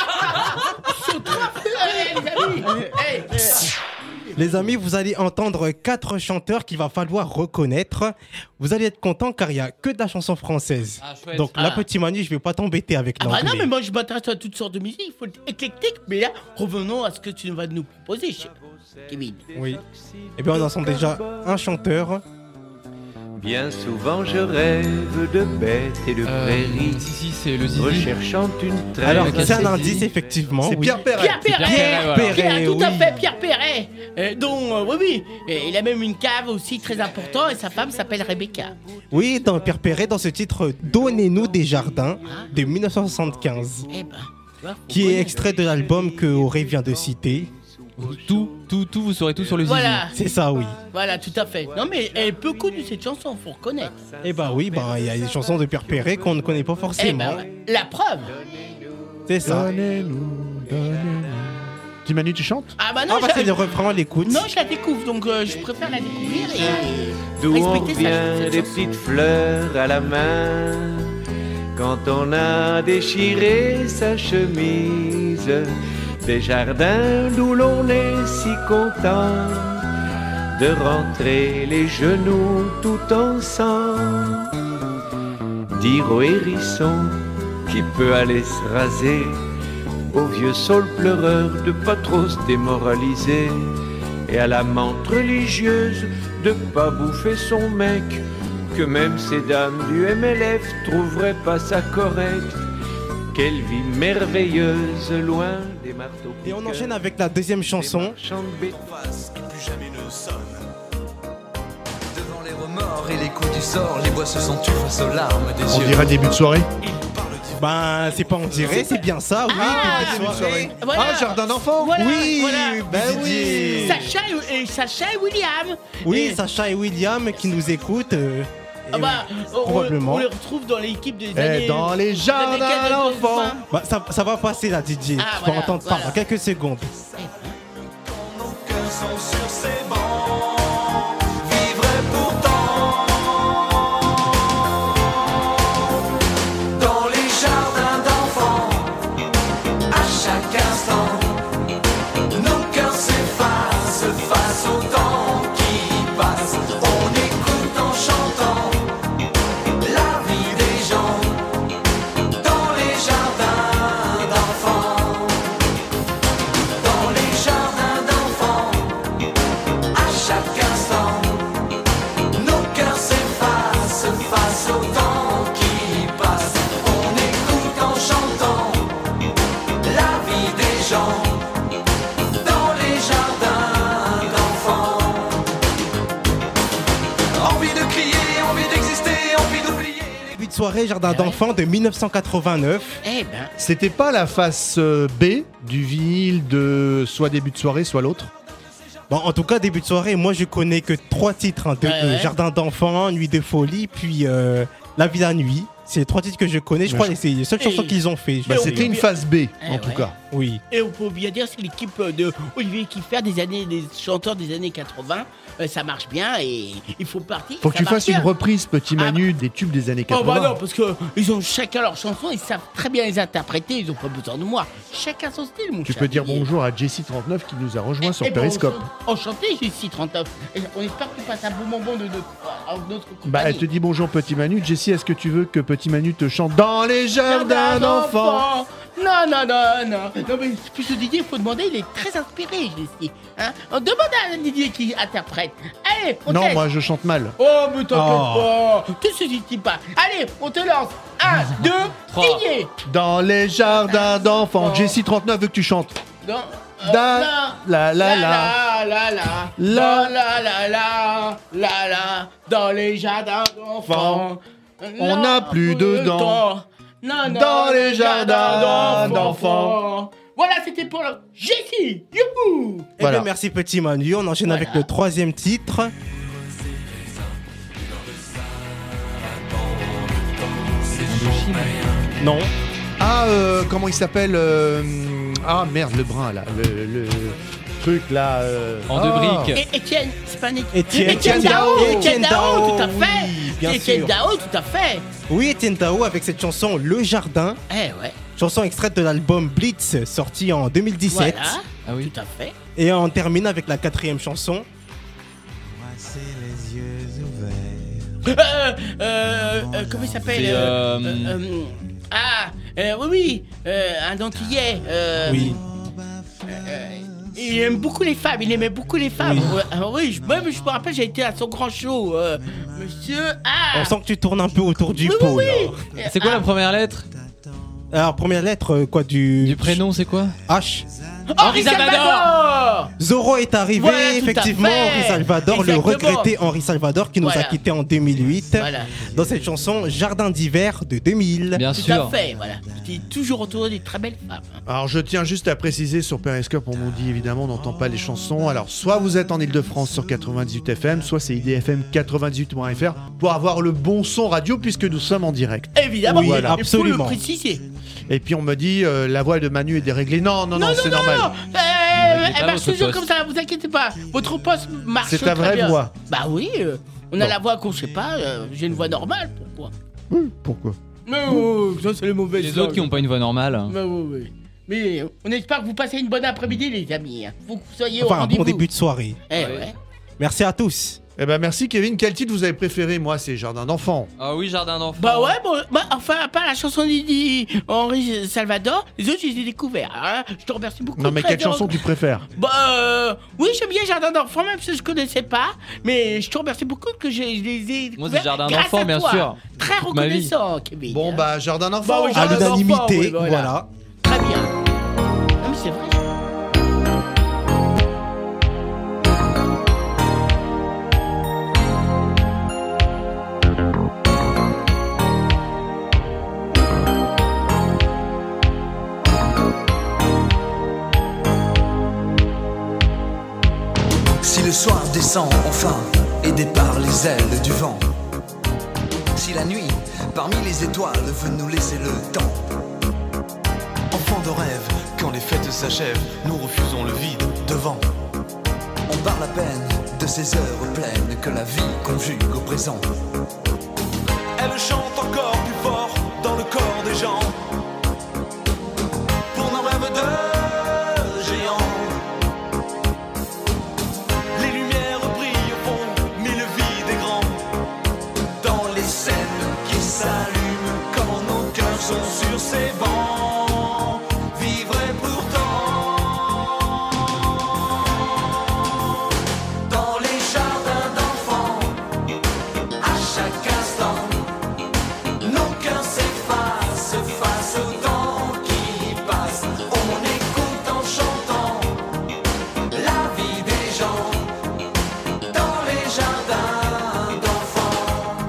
ce Allez, les amis. Hey, hey. Les amis, vous allez entendre quatre chanteurs qu'il va falloir reconnaître. Vous allez être contents car il n'y a que de la chanson française. Ah, chouette. Donc Ah. là, petit Manu, je vais pas t'embêter avec Ah bah l'anglais. non, mais moi je m'intéresse à toutes sortes de musique, il faut être éclectique, mais là, revenons à ce que tu vas nous proposer, cher Kevin. Oui. Eh bien, on en ensemble déjà un chanteur. Bien souvent je rêve de bêtes et de Euh, prairies, si, si, c'est le Zizi. recherchant une trêve. Alors, avec c'est un la indice, saisie. effectivement. C'est oui. Pierre Perret. Pierre Perret, Pierre Perret, voilà. Pierre, tout à oui. fait, Pierre Perret, euh, dont, euh, oui, oui, et il a même une cave aussi très importante, et sa femme s'appelle Rebecca. Oui, dans Pierre Perret, dans ce titre Donnez-nous des jardins de dix-neuf cent soixante-quinze, Eh ben, tu vois, faut qui est connaître. extrait de l'album que Auré vient de citer. Tout, tout, tout, vous saurez tout sur le Zizi. Voilà, C'est ça, oui. voilà, tout à fait. Non, mais elle est peu connue cette chanson, faut reconnaître. Eh bah oui, bah il y a des chansons de Pierre Perret qu'on ne connaît pas Eh forcément. ben, la preuve. C'est ça. Donnez-nous, donnez-nous. Dis Manu, tu chantes? Ah bah non, Ah bah je- c'est le refrain, on l'écoute. non, je la découvre, donc euh, je préfère la découvrir et D'où on respecter sa- revient cette des chanson. petites fleurs à la main, quand on a déchiré sa chemise, des jardins d'où l'on est si content de rentrer les genoux tout ensemble, dire au hérisson qui peut aller se raser, au vieux saule pleureur de pas trop se démoraliser, et à la menthe religieuse de pas bouffer son mec, que même ces dames du M L F trouveraient pas ça correct. Quelle vie merveilleuse loin des marteaux. Et on enchaîne avec la deuxième chanson. Devant les remords et les coups du sort, les bois se sont tus face aux larmes des On yeux. dirait début de soirée. Bah c'est pas on dirait, c'est bien ça, oui. Ah, début de soirée. Voilà. Ah, jardin d'enfants. Voilà, Oui, voilà. ben oui. Sacha et, et Sacha et William. Oui, Et- Sacha et William qui nous écoutent. euh, Ah et bah, oui, on, probablement. on les retrouve dans l'équipe des Eh, années. dans les des jardins années quatre-vingt-dix. d'enfants. Bah, ça, ça va passer là, D J. Ah, tu vas voilà, entendre voilà. par dans quelques secondes. Nos cœurs sont sur ces bancs, vivre pourtant dans les jardins d'enfants. À chaque instant, nos cœurs s'effacent face au temps qui passe. On écoute en chantant la vie des gens dans les jardins d'enfants. Dans les jardins d'enfants, à chaque instant, nos cœurs s'effacent face au temps qui passe. On écoute en chantant la vie des gens dans les jardins d'enfants. Envie de crier, envie d'exister, envie d'oublier. Début de soirée, Jardin d'enfants de mille neuf cent quatre-vingt-neuf. Eh ben, C'était pas la face euh, B du vinyle de soit début de soirée, soit l'autre? Bon, en tout cas, début de soirée, moi je connais que trois titres hein, de Ouais, euh, ouais. Jardin d'enfants, Nuit de folie, puis euh, La vie la nuit. C'est les trois titres que je connais. Je Mais crois je- que c'est les seules Et- chansons qu'ils ont fait. Bah, Et c'était on- une phase B, Eh en tout ouais. cas. Oui. Et on peut bien dire c'est l'équipe de Olivier Kiffer des années des chanteurs des années quatre-vingts. Euh, ça marche bien et il faut partir. Faut que ça tu marche fasses une bien. reprise, Petit Ah, Manu, des tubes des années Oh quatre-vingts. bah non, parce que ils ont chacun leur chanson, ils savent très bien les interpréter, ils ont pas besoin de moi. Chacun son style, mon Tu cher peux dire Didier. bonjour à Jessie trente-neuf qui nous a rejoint sur Eh ben, Periscope. Enchanté, j'ai six trente-neuf. Et on espère que tu passes un bon moment de notre, en notre compagnie. Bah, elle te dit bonjour, Petit Manu. Jessie, est-ce que tu veux que Petit Manu te chante dans les jardins d'enfants? Non, non, non, non. Non, mais plus Didier, il faut demander, il est très inspiré, Jessie. Hein, on demande à Didier qui interprète. Allez, on Non, teste. moi je chante mal. Oh, mais t'inquiète Oh. pas. Tu ne dis pas. Allez, on te lance. Un, deux, Didier. Dans les jardins d'enfants. Jessie trente-neuf veut que tu chantes. Non. Da- la la la. la la la la la la la la la la dans les jardins d'enfants. On n'a plus de dents. Non, non, Dans les jardins d'enfants. Voilà, c'était pour le Jessie. Youhou. Eh bien, merci Petit Manu. On enchaîne avec le troisième titre. Non. Ah, euh, comment il s'appelle euh, Ah merde, le brun là. Le, le truc là. euh, En deux ah. briques. Et Étienne, c'est pas un Étienne. Étienne- Étienne Étienne Dao. Dao. Étienne Dao, tout à Oui, fait. bien Étienne sûr. Dao, tout à fait. Oui, Étienne Dao avec cette chanson Le Jardin. Eh ouais. Chanson extraite de l'album Blitz sorti en deux mille dix-sept. Voilà. Ah oui. Tout à fait. Et on termine avec la quatrième chanson. Euh, euh, euh, comment il s'appelle C'est, euh, euh, euh, euh, Ah, euh, oui, oui, euh, un Antillais. euh, Oui. euh, il aime beaucoup les femmes, il aimait beaucoup les femmes. Oui. Ouais, ah oui, je, même je me rappelle, j'ai été à son grand show. euh, monsieur. Ah On sent que tu tournes un peu autour du Oui, pot. oui, là. oui. C'est quoi Ah. la première lettre Alors, première lettre, euh, quoi, du. du prénom, c'est quoi? H. Henri Salvador. Zorro est arrivé, Voilà, tout à effectivement, fait. Henri Salvador, le Exactement. regretté Henri Salvador qui nous Voilà. a quittés en deux mille huit Voilà. dans cette chanson Jardin d'hiver de deux mille. Bien Tout sûr. à fait, voilà. J'étais toujours autour des très belles femmes. Alors je tiens juste à préciser sur Periscope, on nous dit évidemment on n'entend pas les chansons. Alors soit vous êtes en Ile-de-France sur quatre-vingt-dix-huit F M, soit c'est I D F M quatre-vingt-dix-huit point F R pour avoir le bon son radio puisque nous sommes en direct. Évidemment, Oui, voilà. il faut le absolument. préciser. Et puis on me dit euh, la voix de Manu est déréglée. Non, non, non, c'est normal. Non, euh, réglez elle pas marche votre toujours poste. comme ça, vous inquiétez pas. Votre poste marche C'est ta très vraie bien. voix. Bah oui, euh, on a Bon. la voix qu'on sait pas, euh, j'ai une voix normale, pourquoi Oui, pourquoi Non, ça c'est les mauvais Les autres qui n'ont pas une voix normale. Mais oui, oui. Mais euh, on espère que vous passez une bonne après-midi, les amis. Faut que vous soyez au Enfin, un rendez-vous. bon début de soirée. Eh ouais. Merci à tous. Eh ben merci Kevin. Quel titre vous avez préféré? Moi, c'est Jardin d'enfants. Ah oui, jardin d'enfants. Bah ouais, bon, bah, enfin, à part la chanson d'Idi Henri Salvador, les autres, je les ai découverts. Hein. Je te remercie beaucoup. Non mais très quelle bien. chanson tu préfères? Bah euh, oui, j'aime bien Jardin d'enfants, même si je connaissais pas. Mais je te remercie beaucoup que je, je les ai Moi, découverts. c'est Jardin grâce d'enfants, à bien toi. sûr. Très Toute ma vie. reconnaissant, Kevin. Bon bah Jardin Bah d'enfants. oui, À Jardin d'enfants, l'unanimité, oui, voilà. voilà. Très bien. Non mais c'est vrai. Si le soir descend enfin, aidé par les ailes du vent. Si la nuit, parmi les étoiles, veut nous laisser le temps. Enfant de rêve, quand les fêtes s'achèvent, nous refusons le vide devant. On parle à peine de ces heures pleines que la vie conjugue au présent. Elle chante encore plus fort dans le corps des gens. Pour nos rêves de géants. Les lumières brillent au fond, mais le vide est grand. Dans les scènes qui s'allument quand nos cœurs sont sur ces bancs. Vivre et pourtant, dans les jardins d'enfants, à chaque instant, nos cœurs s'effacent face au temps qui passe. On écoute en chantant la vie des gens dans les jardins d'enfants.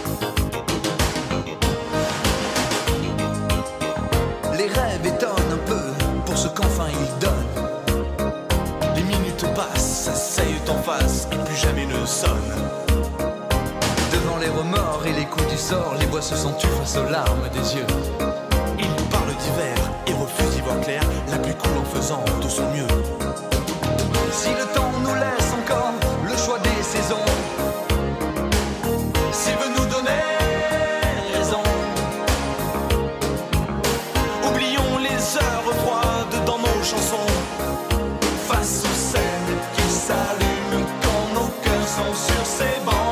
Les rêves étonnent un peu pour ce qu'enfin ils donnent. Les minutes passent, ça trésors, les bois se sont tus face aux larmes des yeux. Il parle d'hiver et refuse d'y voir clair, la pluie coule en faisant de son mieux. Si le temps nous laisse encore le choix des saisons, s'il veut nous donner raison, oublions les heures froides dans nos chansons, face aux scènes qui s'allument quand nos cœurs sont sur ces bancs.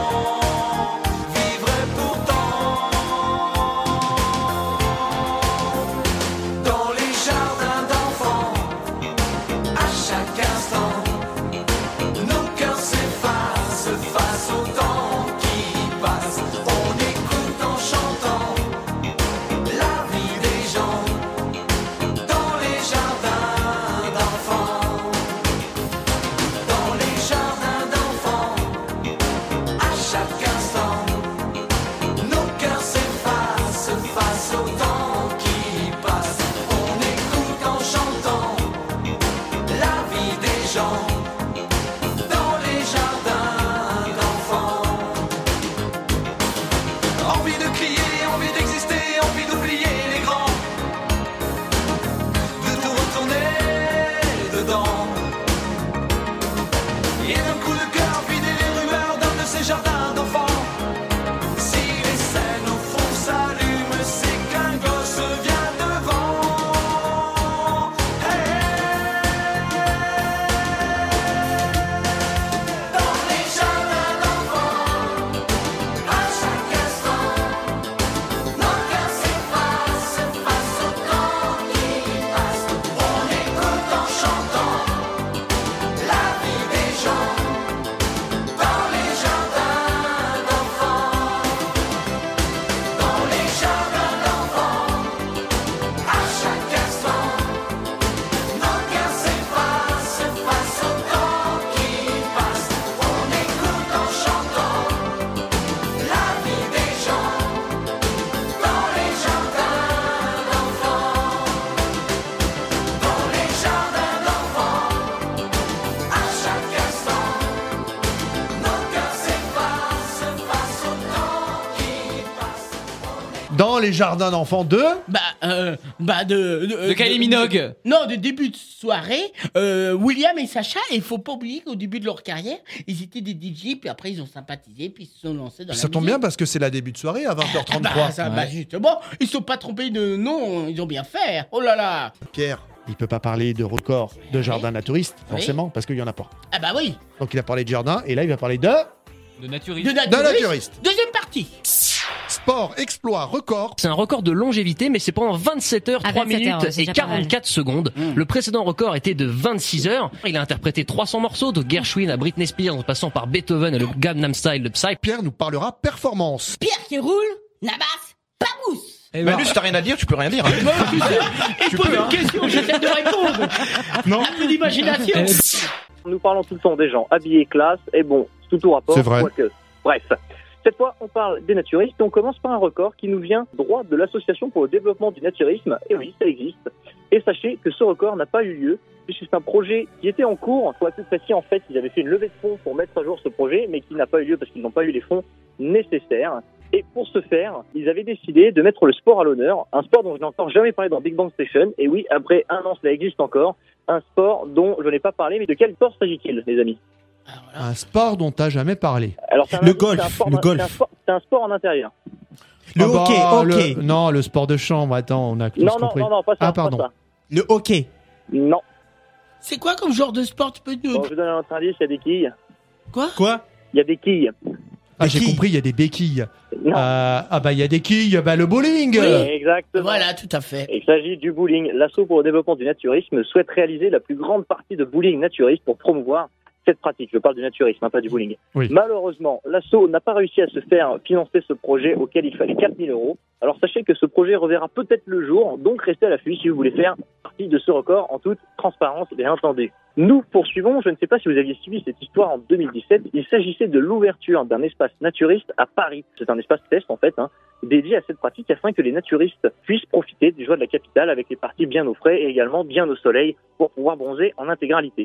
Dans les jardins d'enfants de... Bah, euh, bah de... De Kylie Minogue. Non, de début de soirée, euh, William et Sacha, il faut pas oublier qu'au début de leur carrière, ils étaient des D J, puis après ils ont sympathisé, puis ils se sont lancés dans la Ça tombe musique. bien parce que c'est la début de soirée à vingt heures trente-trois. Bah, ça, bah justement, ils se sont pas trompés de nom, ils ont bien fait. Oh là là. Pierre, il peut pas parler de record de jardin naturiste, forcément, Oui. parce qu'il y en a pas. Ah bah oui. Donc il a parlé de jardin, et là il va parler de... De naturiste. De naturiste. De naturiste. Deuxième partie. Sport, exploit, record. C'est un record de longévité, mais c'est pendant vingt-sept heures, Ah, trois vingt-sept minutes heures, c'est et déjà pas mal. quarante-quatre secondes. Mmh. Le précédent record était de vingt-six heures. Il a interprété trois cents morceaux, de Gershwin à Britney Spears, en passant par Beethoven et le Gangnam Style de Psy. Pierre nous parlera performance. Pierre qui roule, la basse, pas mousse. Eh Manu, si t'as rien à dire, tu peux rien dire. Hein. Non, tu sais, il pose une question, j'essaie de répondre. Non. Un peu d'imagination. Nous parlons tout le temps des gens habillés classe, et bon, tout tout rapport, C'est vrai. quoique. Bref. Cette fois, on parle des naturistes et on commence par un record qui nous vient droit de l'Association pour le développement du naturisme. Et oui, ça existe. Et sachez que ce record n'a pas eu lieu, puisque c'est un projet qui était en cours. Pour être plus précis, en fait, ils avaient fait une levée de fonds pour mettre à jour ce projet, mais qui n'a pas eu lieu parce qu'ils n'ont pas eu les fonds nécessaires. Et pour ce faire, ils avaient décidé de mettre le sport à l'honneur, un sport dont je n'ai encore jamais parlé dans Big Bang Station. Et oui, après un an, cela existe encore. Un sport dont je n'ai pas parlé, mais de quel sport s'agit-il, les amis ? Un sport dont t'as jamais parlé. Alors, c'est un Le indice, golf, c'est un sport le en- golf. C'est un sport, c'est un sport en intérieur. Le Ah bah, hockey, hockey. le- Non, le sport de chambre, attends, on a tous Non, non, compris. non, non, pas ça. Ah, pas pardon. ça. Le hockey. Non. C'est quoi comme genre de sport, tu peux nous... Bon, je vous donne un autre indice, il y a des quilles. Quoi Quoi Il y a des quilles. Ah, j'ai compris, il y a des béquilles. Non. Euh, ah bah, il y a des quilles, bah le bowling. Oui, exactement. Voilà, tout à fait. Il s'agit du bowling. L'Asso pour le développement du naturisme souhaite réaliser la plus grande partie de bowling naturiste pour promouvoir cette pratique. Je parle du naturisme, hein, pas du bowling. Oui. Malheureusement, l'Asso n'a pas réussi à se faire financer ce projet auquel il fallait quatre mille euros. Alors sachez que ce projet reverra peut-être le jour, donc restez à l'affût si vous voulez faire partie de ce record en toute transparence, bien entendu. Nous poursuivons, je ne sais pas si vous aviez suivi cette histoire en deux mille dix-sept, il s'agissait de l'ouverture d'un espace naturiste à Paris. C'est un espace test en fait, hein, dédié à cette pratique afin que les naturistes puissent profiter des joies de la capitale avec les parties bien au frais et également bien au soleil pour pouvoir bronzer en intégralité.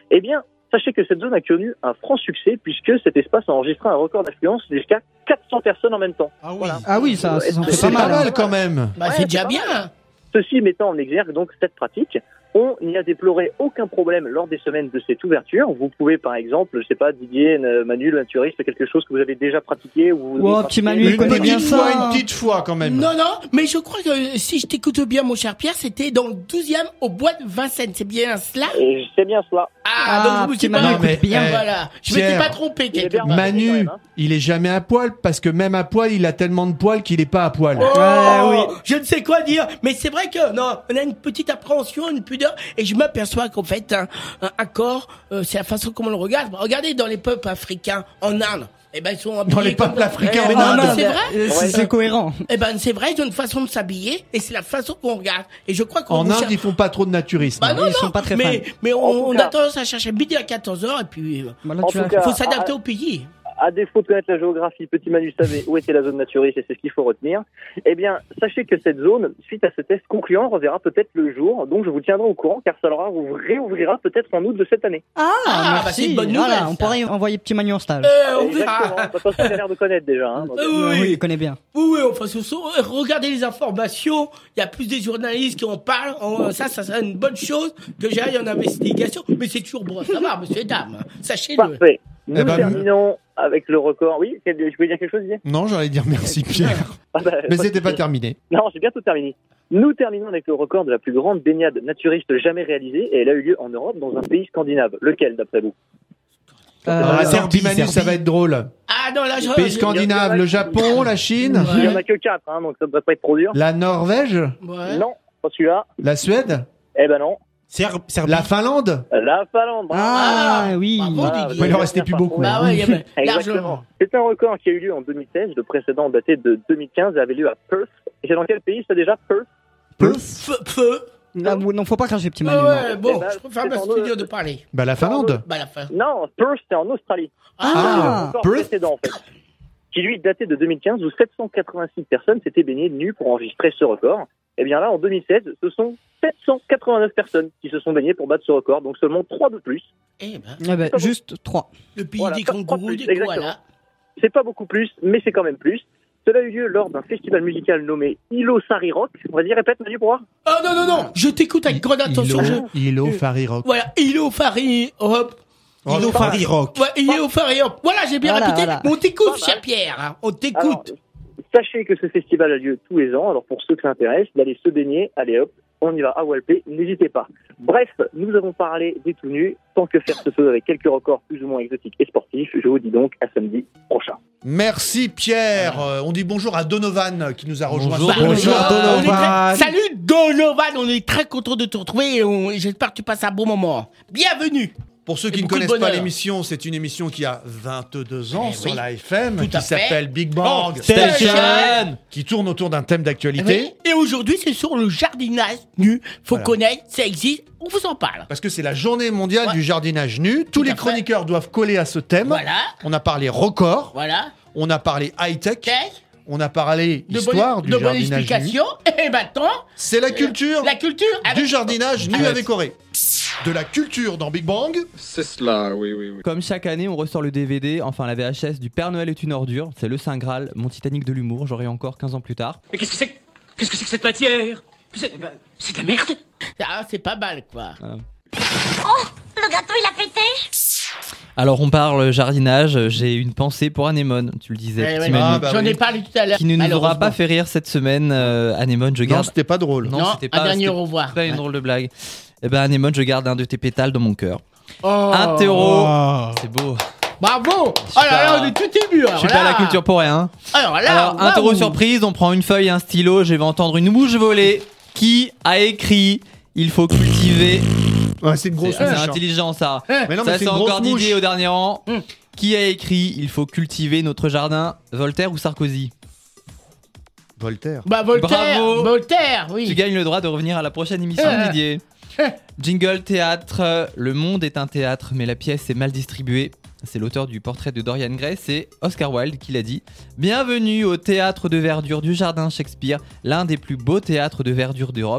Eh bien, sachez que cette zone a connu un franc succès puisque cet espace a enregistré un record d'affluence jusqu'à quatre cents personnes en même temps. Ah oui, voilà. Ah oui, ça, ça en fait C'est pas pas mal. mal hein. quand même. Bah, Ouais, c'est c'est déjà pas bien. mal. Ceci mettant en exergue donc cette pratique, on n'y a déploré aucun problème lors des semaines de cette ouverture. Vous pouvez par exemple, je sais pas, Didier, euh, Manu, le naturiste, quelque chose que vous avez déjà pratiqué ou Oh, petit Manu, il Une connaît bien petite fois, ça. une petite fois quand même. Non, non, mais je crois que si je t'écoute bien, mon cher Pierre, c'était dans le douzième au bois de Vincennes. C'est bien cela? Et c'est bien cela. Ah, Ah, donc je me petit suis pas Manu, écoute bien. bien. Voilà. Je Pierre, m'étais pas trompé quelque bien, part. Manu. Manu, quand même, hein. il est jamais à poil parce que même à poil, il a tellement de poils qu'il est pas à poil. Oh, Ouais, oui. je ne sais quoi dire, mais c'est vrai que non, on a une petite appréhension, une pudeur, et je m'aperçois qu'en fait, un, un, un corps, euh, c'est la façon comment on le regarde. Regardez dans les peuples africains, en Inde, eh ben ils sont habillés Dans les comme- peuples africains Eh, en non, Inde. mais c'est vrai. Euh, C'est c'est cohérent. Eh ben c'est vrai, ils ont une façon de s'habiller, et c'est la façon qu'on regarde. Et je crois qu'on En vous Inde, cherche- ils font pas trop de naturisme. Bah non, Ils non, sont pas très mais, fans. mais En on, tout on cas- a tendance à chercher midi à quatorze heures, et puis euh, Bah, là, En tu tout as- cas, faut s'adapter à- au pays. À défaut de connaître la géographie, petit Manu savait où était la zone naturiste et c'est ce qu'il faut retenir. Eh bien, sachez que cette zone, suite à ce test concluant, reverra peut-être le jour. Donc, je vous tiendrai au courant car ça leur réouvrira peut-être en août de cette année. Ah, Ah, bah, merci. c'est une bonne Voilà, nouvelle, on ça. pourrait envoyer petit Manu en stage. Euh, on Exactement. verra. De toute façon, il a l'air de connaître déjà. Hein, donc, Euh, Oui, oui, oui, il connaît bien. Oui, oui, enfin, ce sont- euh, regardez les informations, il y a plus des journalistes qui en parlent, en- ça, ça serait une bonne chose que j'aille en investigation, mais c'est toujours bon à savoir, monsieur et dames, sachez-le. Parfait. Nous Eh ben, terminons avec le record. Oui, je peux dire quelque chose, Didier? Non, j'allais dire merci Pierre. Ah bah, Mais pas c'était de pas souci. terminé. Non, j'ai bientôt terminé. Nous terminons avec le record de la plus grande baignade naturiste jamais réalisée et elle a eu lieu en Europe dans un pays scandinave. Lequel, d'après vous? Euh, Ah, Serbie, Manu, ça Serbie. va être drôle. Ah non, là, je... Pays je- scandinave, le Japon, la Chine, Ouais. Il y en a que quatre, hein, donc ça devrait pas être trop dur. la Norvège, Ouais. Non, pas celui-là. la Suède, Eh ben non. Serbe, Serbie. la Finlande. La Finlande. bravo. Ah, oui. bravo, Ah, Didier. Ouais, il en restait plus beaucoup. Bah ouais, il y avait Exactement. largement. C'est un record qui a eu lieu en deux mille seize. Le précédent daté de deux mille quinze et avait lieu à Perth. Et c'est dans quel pays ça déjà, Perth? Feu, feu. Ah, non, faut pas cracher petit Manu. Ah non. ouais, bon, Eh ben, je préfère c'est ma en studio deux. de parler. Bah la Finlande. Bah la fin. Non, Perth, c'est en Australie. Ah, Le record Perth. précédent, en fait. Qui lui datait de deux mille quinze où sept cent quatre-vingt-six personnes s'étaient baignées nues pour enregistrer ce record. Et bien là, en deux mille seize, ce sont sept cent quatre-vingt-neuf personnes qui se sont baignées pour battre ce record, donc seulement trois de plus. Eh ben, Ah bah, juste trois. le pays Voilà, des trois- trois kangourous, plus, des exactement. koalas. C'est pas beaucoup plus, mais c'est quand même plus. Cela a eu lieu lors d'un festival musical nommé Ilosari Rock. Vas-y, répète, Manu, pour voir. Oh non, non, non, je t'écoute avec grande attention. je- Ilo, Ilo, Fari Rock. Voilà, Ilo Fari, hop. Ilo Fari Rock. Ouais, Ilo Fari, hop. Voilà, j'ai bien Voilà, répété. voilà. Mais on t'écoute, Pas cher mal. Pierre. hein. On Alors, t'écoute. sachez que ce festival a lieu tous les ans, alors pour ceux que ça intéresse, d'aller se baigner, allez hop, on y va à Walpé, n'hésitez pas. Bref, nous avons parlé des tout nus, tant que faire se peut avec quelques records plus ou moins exotiques et sportifs, je vous dis donc à samedi prochain. Merci Pierre. Euh, on dit bonjour à Donovan qui nous a rejoint. Bonjour. ce matin. Bonjour, Ah, on est Donovan. très- Salut Donovan, on est très content de te retrouver et on- j'espère que tu passes un bon moment. Bienvenue. Pour ceux Et qui ne beaucoup de connaissent pas bonheur. l'émission, c'est une émission qui a vingt-deux ans Eh sur oui. la F M, Tout qui à fait. s'appelle Big Bang Bon, Station, Station. qui tourne autour d'un thème d'actualité. Oui. Et aujourd'hui, c'est sur le jardinage nu. Faut Voilà. connaître, ça existe, on vous en parle. Parce que c'est la journée mondiale Ouais. du jardinage nu. Tous à les fait. chroniqueurs doivent coller à ce thème. Voilà, On a parlé record, voilà. on a parlé high-tech, Ok. on a parlé De histoire bonnes, du de bonnes jardinage nu. explications. Et maintenant, C'est la culture la culture avec... du jardinage nu Avec- avec Corée. De la culture dans Big Bang. C'est cela, oui, oui, oui. Comme chaque année, on ressort le D V D, enfin la V H S du Père Noël est une ordure. C'est le Saint Graal, mon Titanic de l'humour. J'aurai encore quinze ans plus tard. Mais qu'est-ce que c'est que- Qu'est-ce que c'est que cette matière C'est c'est de la merde. Ah, c'est pas mal, quoi. Le gâteau, il a pété. Alors on parle jardinage, j'ai une pensée pour Anémone, tu le disais, Ouais, petit ouais. Manu, Ah, bah J'en oui. ai parlé tout à l'heure. qui ne nous aura malheureusement. pas fait rire cette semaine. euh, Anémone, je Non, garde... c'était pas drôle. Non, c'était un pas, dernier c'était au revoir. pas une drôle de blague. Eh ben Anémone, je garde un de tes pétales dans mon cœur. Oh. Un terreau, Oh. c'est beau. Bravo. Oh suis là là, pas- on est tout ému. Je suis pas à la culture pour rien. Alors là, Alors, un waouh. taureau surprise, on prend une feuille et un stylo, je vais entendre une mouche voler. Qui a écrit il faut cultiver. Ouais, c'est une grosse C'est mouche, c'est hein. intelligent ça. Mais non, mais Ça, c'est c'est une grosse encore mouche. Didier au dernier rang. Mm. Qui a écrit il faut cultiver notre jardin Voltaire ou Sarkozy? Voltaire. Bah Voltaire, Bravo. Voltaire, oui. Tu gagnes le droit de revenir à la prochaine émission, Euh. Didier. Jingle théâtre. euh, Le monde est un théâtre, mais la pièce est mal distribuée. C'est l'auteur du portrait de Dorian Gray, c'est Oscar Wilde qui l'a dit. Bienvenue au théâtre de verdure du Jardin Shakespeare, l'un des plus beaux théâtres de verdure d'Europe.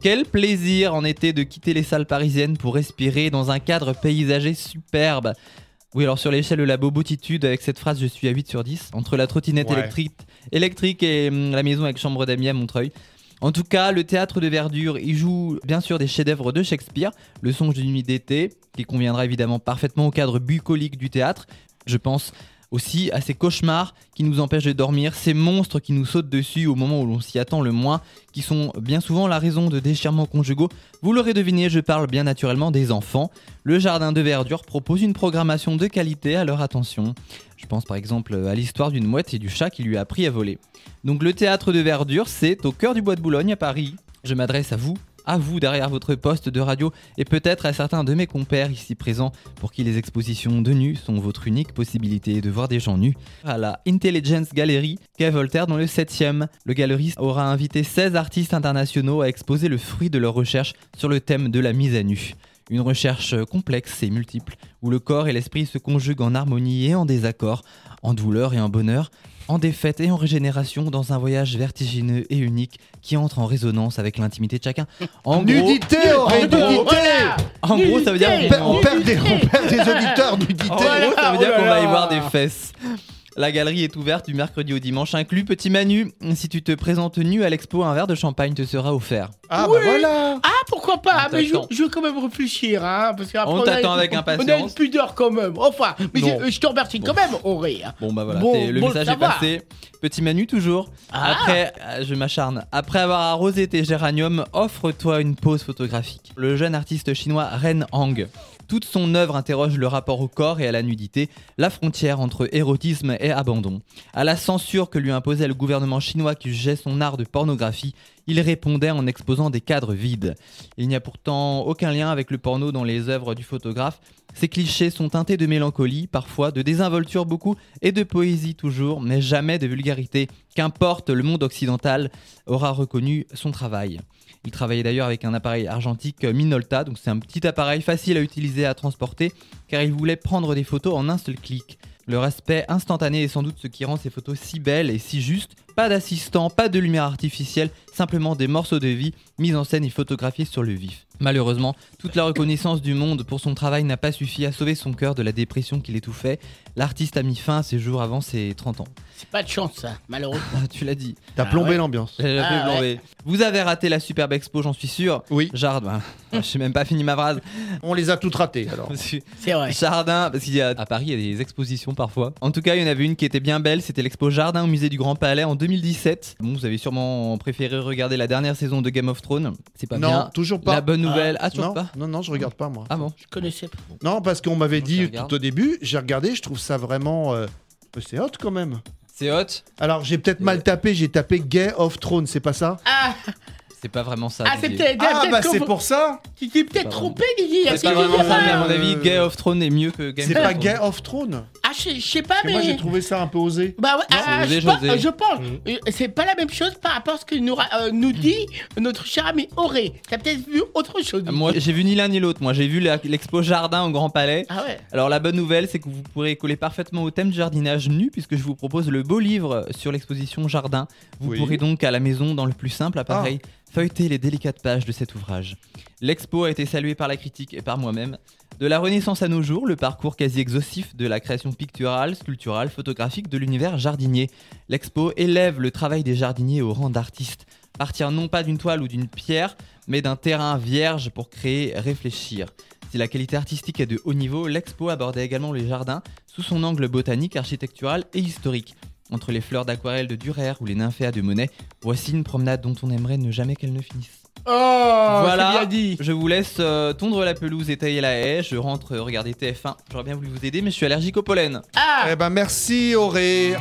Quel plaisir en été de quitter les salles parisiennes pour respirer dans un cadre paysager superbe. Oui, alors sur l'échelle de la bobotitude, avec cette phrase, je suis à huit sur dix. Entre la trottinette Ouais. électrique, électrique et hum, la maison avec chambre d'amis à Montreuil. En tout cas, le théâtre de verdure, il joue bien sûr des chefs-d'œuvre de Shakespeare, Le songe d'une nuit d'été, qui conviendra évidemment parfaitement au cadre bucolique du théâtre. Je pense aussi à ces cauchemars qui nous empêchent de dormir, ces monstres qui nous sautent dessus au moment où l'on s'y attend le moins, qui sont bien souvent la raison de déchirements conjugaux. Vous l'aurez deviné, je parle bien naturellement des enfants. Le jardin de verdure propose une programmation de qualité à leur attention. Je pense par exemple à l'histoire d'une mouette et du chat qui lui a appris à voler. Donc le théâtre de verdure, c'est au cœur du bois de Boulogne à Paris. Je m'adresse à vous, à vous derrière votre poste de radio et peut-être à certains de mes compères ici présents pour qui les expositions de nus sont votre unique possibilité de voir des gens nus. À la Intelligence Gallery, quai Voltaire dans le septième, le galeriste aura invité seize artistes internationaux à exposer le fruit de leurs recherches sur le thème de la mise à nu. Une recherche complexe et multiple, où le corps et l'esprit se conjuguent en harmonie et en désaccord, en douleur et en bonheur, en défaite et en régénération dans un voyage vertigineux et unique qui entre en résonance avec l'intimité de chacun. En Nudité, gros, Auré, en gros, nudité voilà. En gros, ça veut dire On perd, on perd des, on perd des auditeurs, nudité. En gros, ça veut dire qu'on va y voir des fesses. La galerie est ouverte du mercredi au dimanche inclus. Petit Manu, si tu te présentes nu à l'expo, un verre de champagne te sera offert. Ah Oui. bah voilà. Ah, pourquoi pas? On Mais je, t'attend. je veux quand même réfléchir, hein, parce qu'après, On a- t'attend avec On a impatience. une pudeur quand même. Enfin, mais Non. je, je te remercie quand même, Auré. hein. Bon bah voilà, Bon, t'es- le bon, message ça est va. passé. Petit Manu toujours. Ah. Après, euh, je m'acharne. Après avoir arrosé tes géraniums, offre-toi une pause photographique. Le jeune artiste chinois Ren Hang. Toute son œuvre interroge le rapport au corps et à la nudité, la frontière entre érotisme et abandon. À la censure que lui imposait le gouvernement chinois qui jugeait son art de pornographie, il répondait en exposant des cadres vides. Il n'y a pourtant aucun lien avec le porno dans les œuvres du photographe. Ces clichés sont teintés de mélancolie, parfois, de désinvolture beaucoup, et de poésie toujours, mais jamais de vulgarité. Qu'importe, le monde occidental aura reconnu son travail. Il travaillait d'ailleurs avec un appareil argentique Minolta, donc c'est un petit appareil facile à utiliser et à transporter, car il voulait prendre des photos en un seul clic. Le respect instantané est sans doute ce qui rend ces photos si belles et si justes. Pas d'assistant, pas de lumière artificielle, simplement des morceaux de vie mis en scène et photographiés sur le vif. Malheureusement, toute la reconnaissance du monde pour son travail n'a pas suffi à sauver son cœur de la dépression qui l'étouffait. L'artiste a mis fin à ses jours avant ses trente ans. C'est pas de chance, ça, malheureusement. Ah, tu l'as dit. T'as Ah plombé ouais. l'ambiance. J'ai Ah fait ouais. plomber. Vous avez raté la superbe expo, j'en suis sûr. Oui. Jardin. Je sais même pas fini ma phrase. On les a toutes ratées alors. C'est vrai. Jardin, parce qu'il y a à Paris, il y a des expositions parfois. En tout cas, il y en avait une qui était bien belle, c'était l'expo Jardin au musée du Grand Palais en deux mille dix-sept. Bon, vous avez sûrement préféré regarder la dernière saison de Game of Thrones. C'est pas non, bien. toujours pas. La bonne nouvelle. Ah, toujours non, pas non, non, je regarde pas moi. Ah bon? Je connaissais pas. Non, parce qu'on m'avait Moi, je dit regarde. tout au début, j'ai regardé, je trouve ça vraiment. euh, C'est hot quand même. C'est hot. Alors j'ai peut-être mal tapé, j'ai tapé Game of Thrones, c'est pas ça? Ah, C'est pas vraiment ça. ah c'est Didier. peut-être. Ah peut-être bah qu'on- c'est pour ça. Tu t'es peut-être pas trompé, Didier. C'est pas vraiment ça, mais à mon avis, Game of Thrones est mieux que Game C'est of pas Thrones. Game of Thrones. Ah, je je sais pas, Parce que mais. moi j'ai trouvé ça un peu osé. Bah ouais, ah, José, je, pense, José. je pense. Euh, C'est pas la même chose par rapport à ce que nous, ra- euh, nous dit notre cher ami Auré. T'as peut-être vu autre chose. Moi, j'ai vu ni l'un ni l'autre. Moi, j'ai vu la- l'expo Jardin au Grand Palais. Ah ouais. Alors, la bonne nouvelle, c'est que vous pourrez coller parfaitement au thème du jardinage nu, puisque je vous propose le beau livre sur l'exposition Jardin. Vous Oui. pourrez donc, à la maison, dans le plus simple appareil, feuilleter les délicates pages de cet ouvrage. L'expo a été saluée par la critique et par moi-même. De la Renaissance à nos jours, le parcours quasi exhaustif de la création picturale, sculpturale, photographique de l'univers jardinier. L'expo élève le travail des jardiniers au rang d'artistes. Partir non pas d'une toile ou d'une pierre, mais d'un terrain vierge pour créer, réfléchir. Si la qualité artistique est de haut niveau, l'expo abordait également les jardins sous son angle botanique, architectural et historique. Entre les fleurs d'aquarelle de Durer ou les nymphéas de Monet, voici une promenade dont on aimerait ne jamais qu'elle ne finisse. Oh, Voilà, c'est bien dit. je vous laisse euh, tondre la pelouse et tailler la haie. Je rentre euh, regarder T F un. J'aurais bien voulu vous aider, mais je suis allergique au pollen. Ah, Eh ben merci Auré.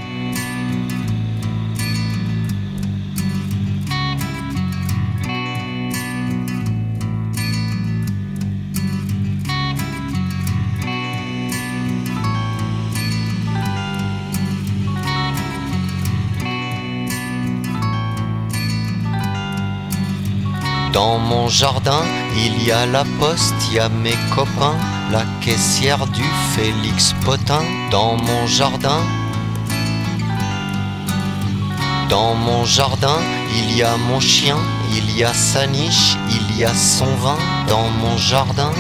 Dans mon jardin, il y a la poste, il y a mes copains, la caissière du Félix Potin. Dans mon jardin, dans mon jardin, il y a mon chien, il y a sa niche, il y a son vin dans mon jardin.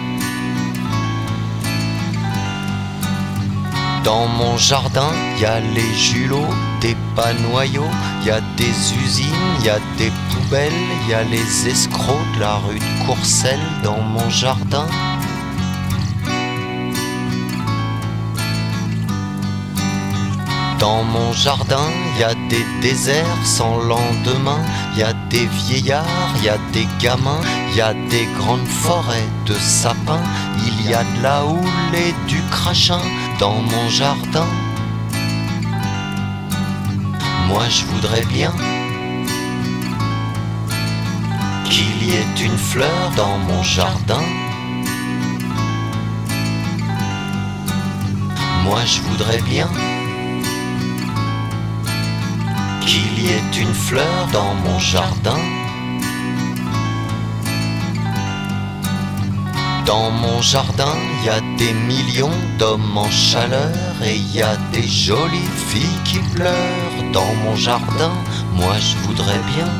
Dans mon jardin, y a les julots, des panoyaux, y a des usines, y a des poubelles, y a les escrocs de la rue de Courcelles dans mon jardin. Dans mon jardin, y a des déserts sans lendemain, y a des vieillards, y a des gamins, y a des grandes forêts de sapins, il y a de la houle et du crachin dans mon jardin. Moi je voudrais bien qu'il y ait une fleur dans mon jardin. Moi je voudrais bien qu'il y ait une fleur dans mon jardin. Dans mon jardin, y a des millions d'hommes en chaleur et y a des jolies filles qui pleurent. Dans mon jardin, moi je voudrais bien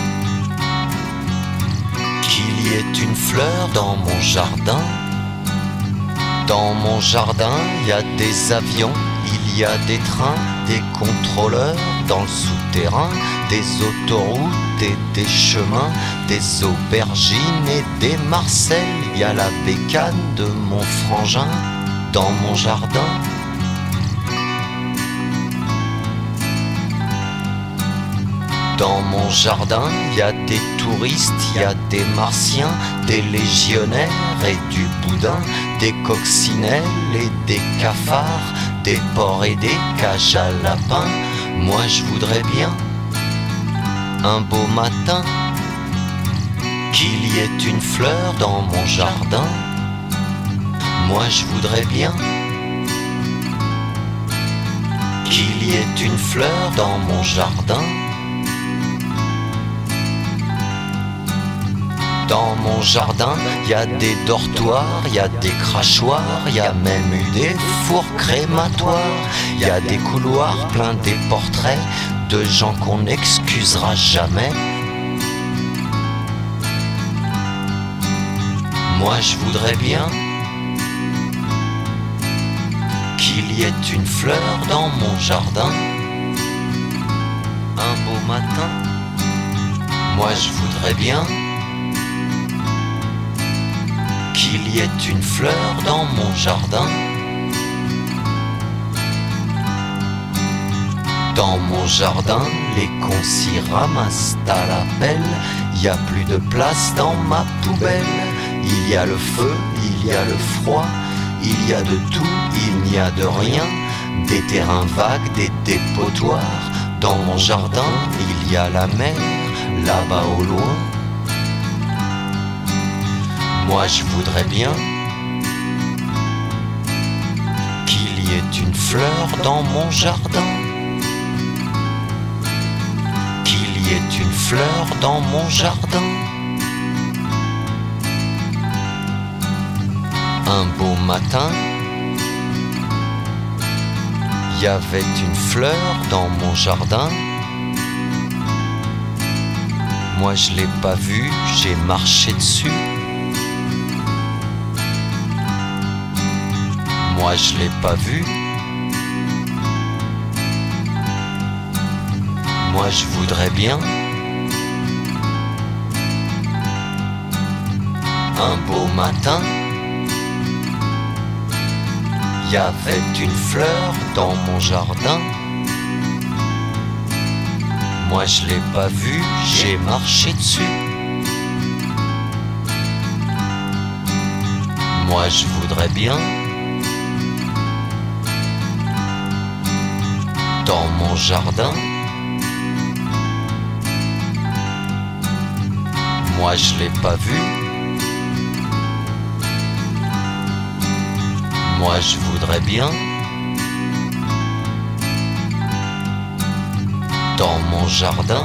qu'il y ait une fleur dans mon jardin. Dans mon jardin, y a des avions, il y a des trains, des contrôleurs dans le souterrain, des autoroutes et des chemins, des aubergines et des marcelles. Il y a la bécane de mon frangin dans mon jardin. Dans mon jardin, il y a des touristes, il y a des martiens, des légionnaires et du boudin, des coccinelles et des cafards, des porcs et des cages à lapins. Moi je voudrais bien, un beau matin, qu'il y ait une fleur dans mon jardin. Moi je voudrais bien qu'il y ait une fleur dans mon jardin. Dans mon jardin, y a des dortoirs, y a des crachoirs, y a même eu des fours crématoires, y a des couloirs pleins des portraits de gens qu'on n'excusera jamais. Moi je voudrais bien qu'il y ait une fleur dans mon jardin. Un beau matin, moi je voudrais bien qu'il y ait une fleur dans mon jardin. Dans mon jardin, les cons s'y ramassent à la pelle. Il y a plus de place dans ma poubelle. Il y a le feu, il y a le froid, il y a de tout, il n'y a de rien. Des terrains vagues, des dépotoirs. Dans mon jardin, il y a la mer, là-bas au loin. Moi je voudrais bien qu'il y ait une fleur dans mon jardin. Qu'il y ait une fleur dans mon jardin. Un beau matin, il y avait une fleur dans mon jardin. Moi je l'ai pas vue, j'ai marché dessus. Moi je l'ai pas vu. Moi je voudrais bien un beau matin, il y avait une fleur dans mon jardin. Moi je l'ai pas vue, j'ai marché dessus. Moi je voudrais bien dans mon jardin. Moi je l'ai pas vu. Moi je voudrais bien dans mon jardin.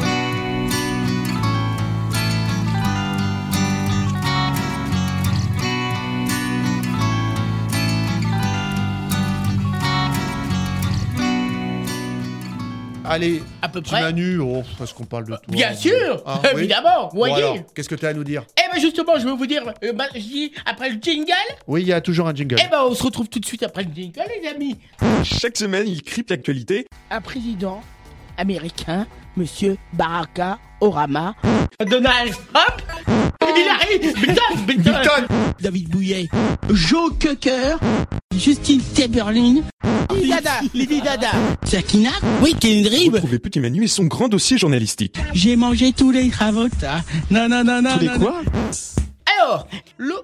Allez, à peu petit près. Manu, oh, est-ce qu'on parle de toi? Bien sûr, Ah, oui. évidemment, vous Bon, voyez. alors, qu'est-ce que tu as à nous dire? Eh ben justement, je vais vous dire, euh, bah, je dis après le jingle. Oui, il y a toujours un jingle. Eh ben on se retrouve tout de suite après le jingle, les amis. Chaque semaine, il crypte l'actualité. Un président américain, Monsieur Barack Obama, Donald Trump, il arrive, Bilton, Bilton, David Bouillet, Joe Cocker, Justine Timberlake, Lady Dada, Lady Dada, Sakina, oui, Kendrick. Retrouvez Petit Manu et son grand dossier journalistique. J'ai mangé tous les cravotas. Non, non, non, non. Tous les non, quoi? Alors, l'O-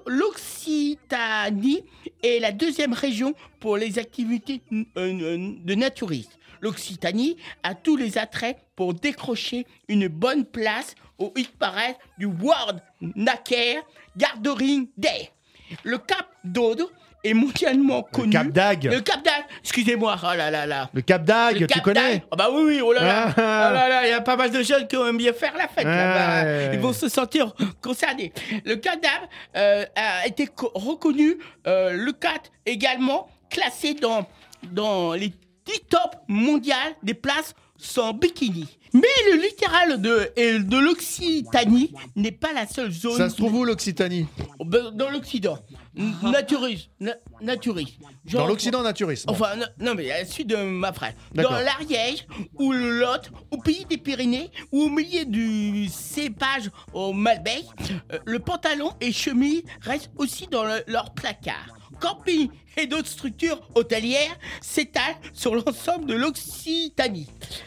l'Occitanie est la deuxième région pour les activités euh, euh, de naturisme. L'Occitanie a tous les attraits pour décrocher une bonne place au hit parade du World Naker Gathering Day. Le Cap d'Aude est mondialement connu. Cap d'Agde. Le Cap d'Agde. Excusez-moi. Oh là là là. Le Cap d'Agde, Le tu Cap connais? d'Agde. Ah bah oui, oui, oh là là. Ah. Oh là là, il y a pas mal de jeunes qui aiment bien faire la fête Ah, là-bas. ouais. Ils vont se sentir concernés. Le Cap d'Agde euh, a été co- reconnu, euh, le C A T également, classé dans, dans les dix tops mondiales des places sans bikini. Mais le littoral de, et de l'Occitanie n'est pas la seule zone. Ça se trouve où l'Occitanie? Dans l'Occident. Naturisme. Na- naturisme. Genre- Dans l'Occident, naturisme. Enfin, non, non, mais à la suite de ma frère. D'accord. Dans l'Ariège, ou le Lot, au pays des Pyrénées, ou au milieu du cépage au Malbec, euh, le pantalon et chemise restent aussi dans le- leur placard. Camping et d'autres structures hôtelières s'étalent sur l'ensemble de l'Occitanie.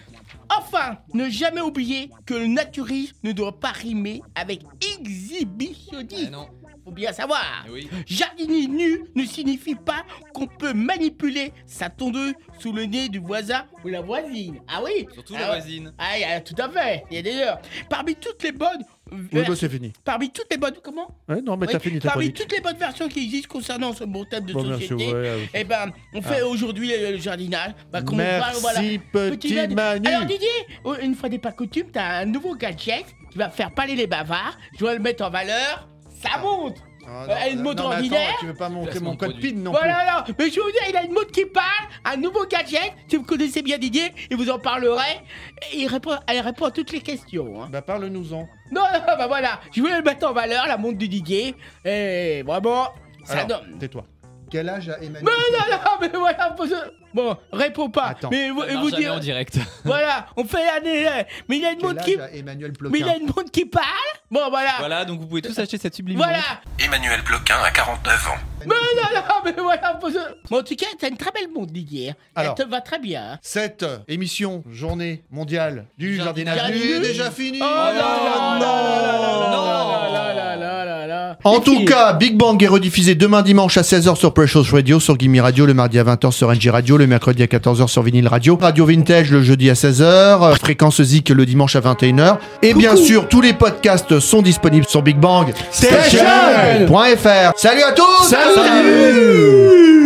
Enfin, ne jamais oublier que le naturisme ne doit pas rimer avec exhibitionnisme. non. Faut bien savoir. Oui. Jardiner nu ne signifie pas qu'on peut manipuler sa tondeuse sous le nez du voisin ou la voisine. Ah oui. Surtout Ah la ouais. voisine. Ah, y a- tout à fait. Il y a des heures. Parmi toutes les bonnes. Oui, vers- bah, c'est fini. Parmi toutes les bonnes. Comment? Ouais, non, mais Oui, t'as fini ta Parmi chronique. toutes les bonnes versions qui existent concernant ce bon thème de Bon, merci, société, ouais, ouais. eh ben, on fait Ah. aujourd'hui le jardinage. Bah, comme on Merci, parle, voilà. petit Manu. Manu. Alors Didier, oh, une fois n'est pas coutume, t'as un nouveau gadget qui va faire parler les bavards. Je dois le mettre en valeur. Ça monte. Ah, Euh, une montre non, mais attends, ordinaire. tu veux pas montrer Placement mon code produit. PIN non Voilà, non, mais je vais vous dire, il a une montre qui parle, un nouveau gadget. Si vous connaissez bien Didier, il vous en parlerait. Et il répond, elle répond à toutes les questions. Hein. plus? Bah parle-nous-en. Non, non, bah voilà, je voulais le mettre en valeur, la montre de Didier. Et vraiment, ça Alors, donne. tais-toi. Quel âge a Emmanuel? Mais non, non, mais voilà, faut se- bon, réponds pas. Attends. Mais vous, Ça et marche vous jamais dire, en direct. voilà, on fait l'année. Mais il a une Quel montre qui, âge a Emmanuel mais il a Ploquin? une montre qui parle. Bon, voilà. Voilà, donc vous pouvez tous acheter cette sublime Voilà. montre. Emmanuel Ploquin a quarante-neuf ans. Mais non, non, mais voilà, faut se- Bon, en tout cas, t'as une très belle montre, Didier. Alors. Elle te va très bien. hein. Cette émission, journée mondiale du jardinage jardinage nu. nu est déjà finie. Oh là là là là non. là là là là là. En C'est tout fini. cas, Big Bang est rediffusé demain dimanche à seize heures sur Precious Radio, sur Gimme Radio, le mardi à vingt heures sur N J Radio, le mercredi à quatorze heures sur Vinyl Radio, Radio Vintage le jeudi à seize heures, euh, Fréquence Zik le dimanche à vingt et une heures. Et bien sûr, tous les podcasts sont disponibles sur Big Bang Station point F R. Salut à tous. Salut.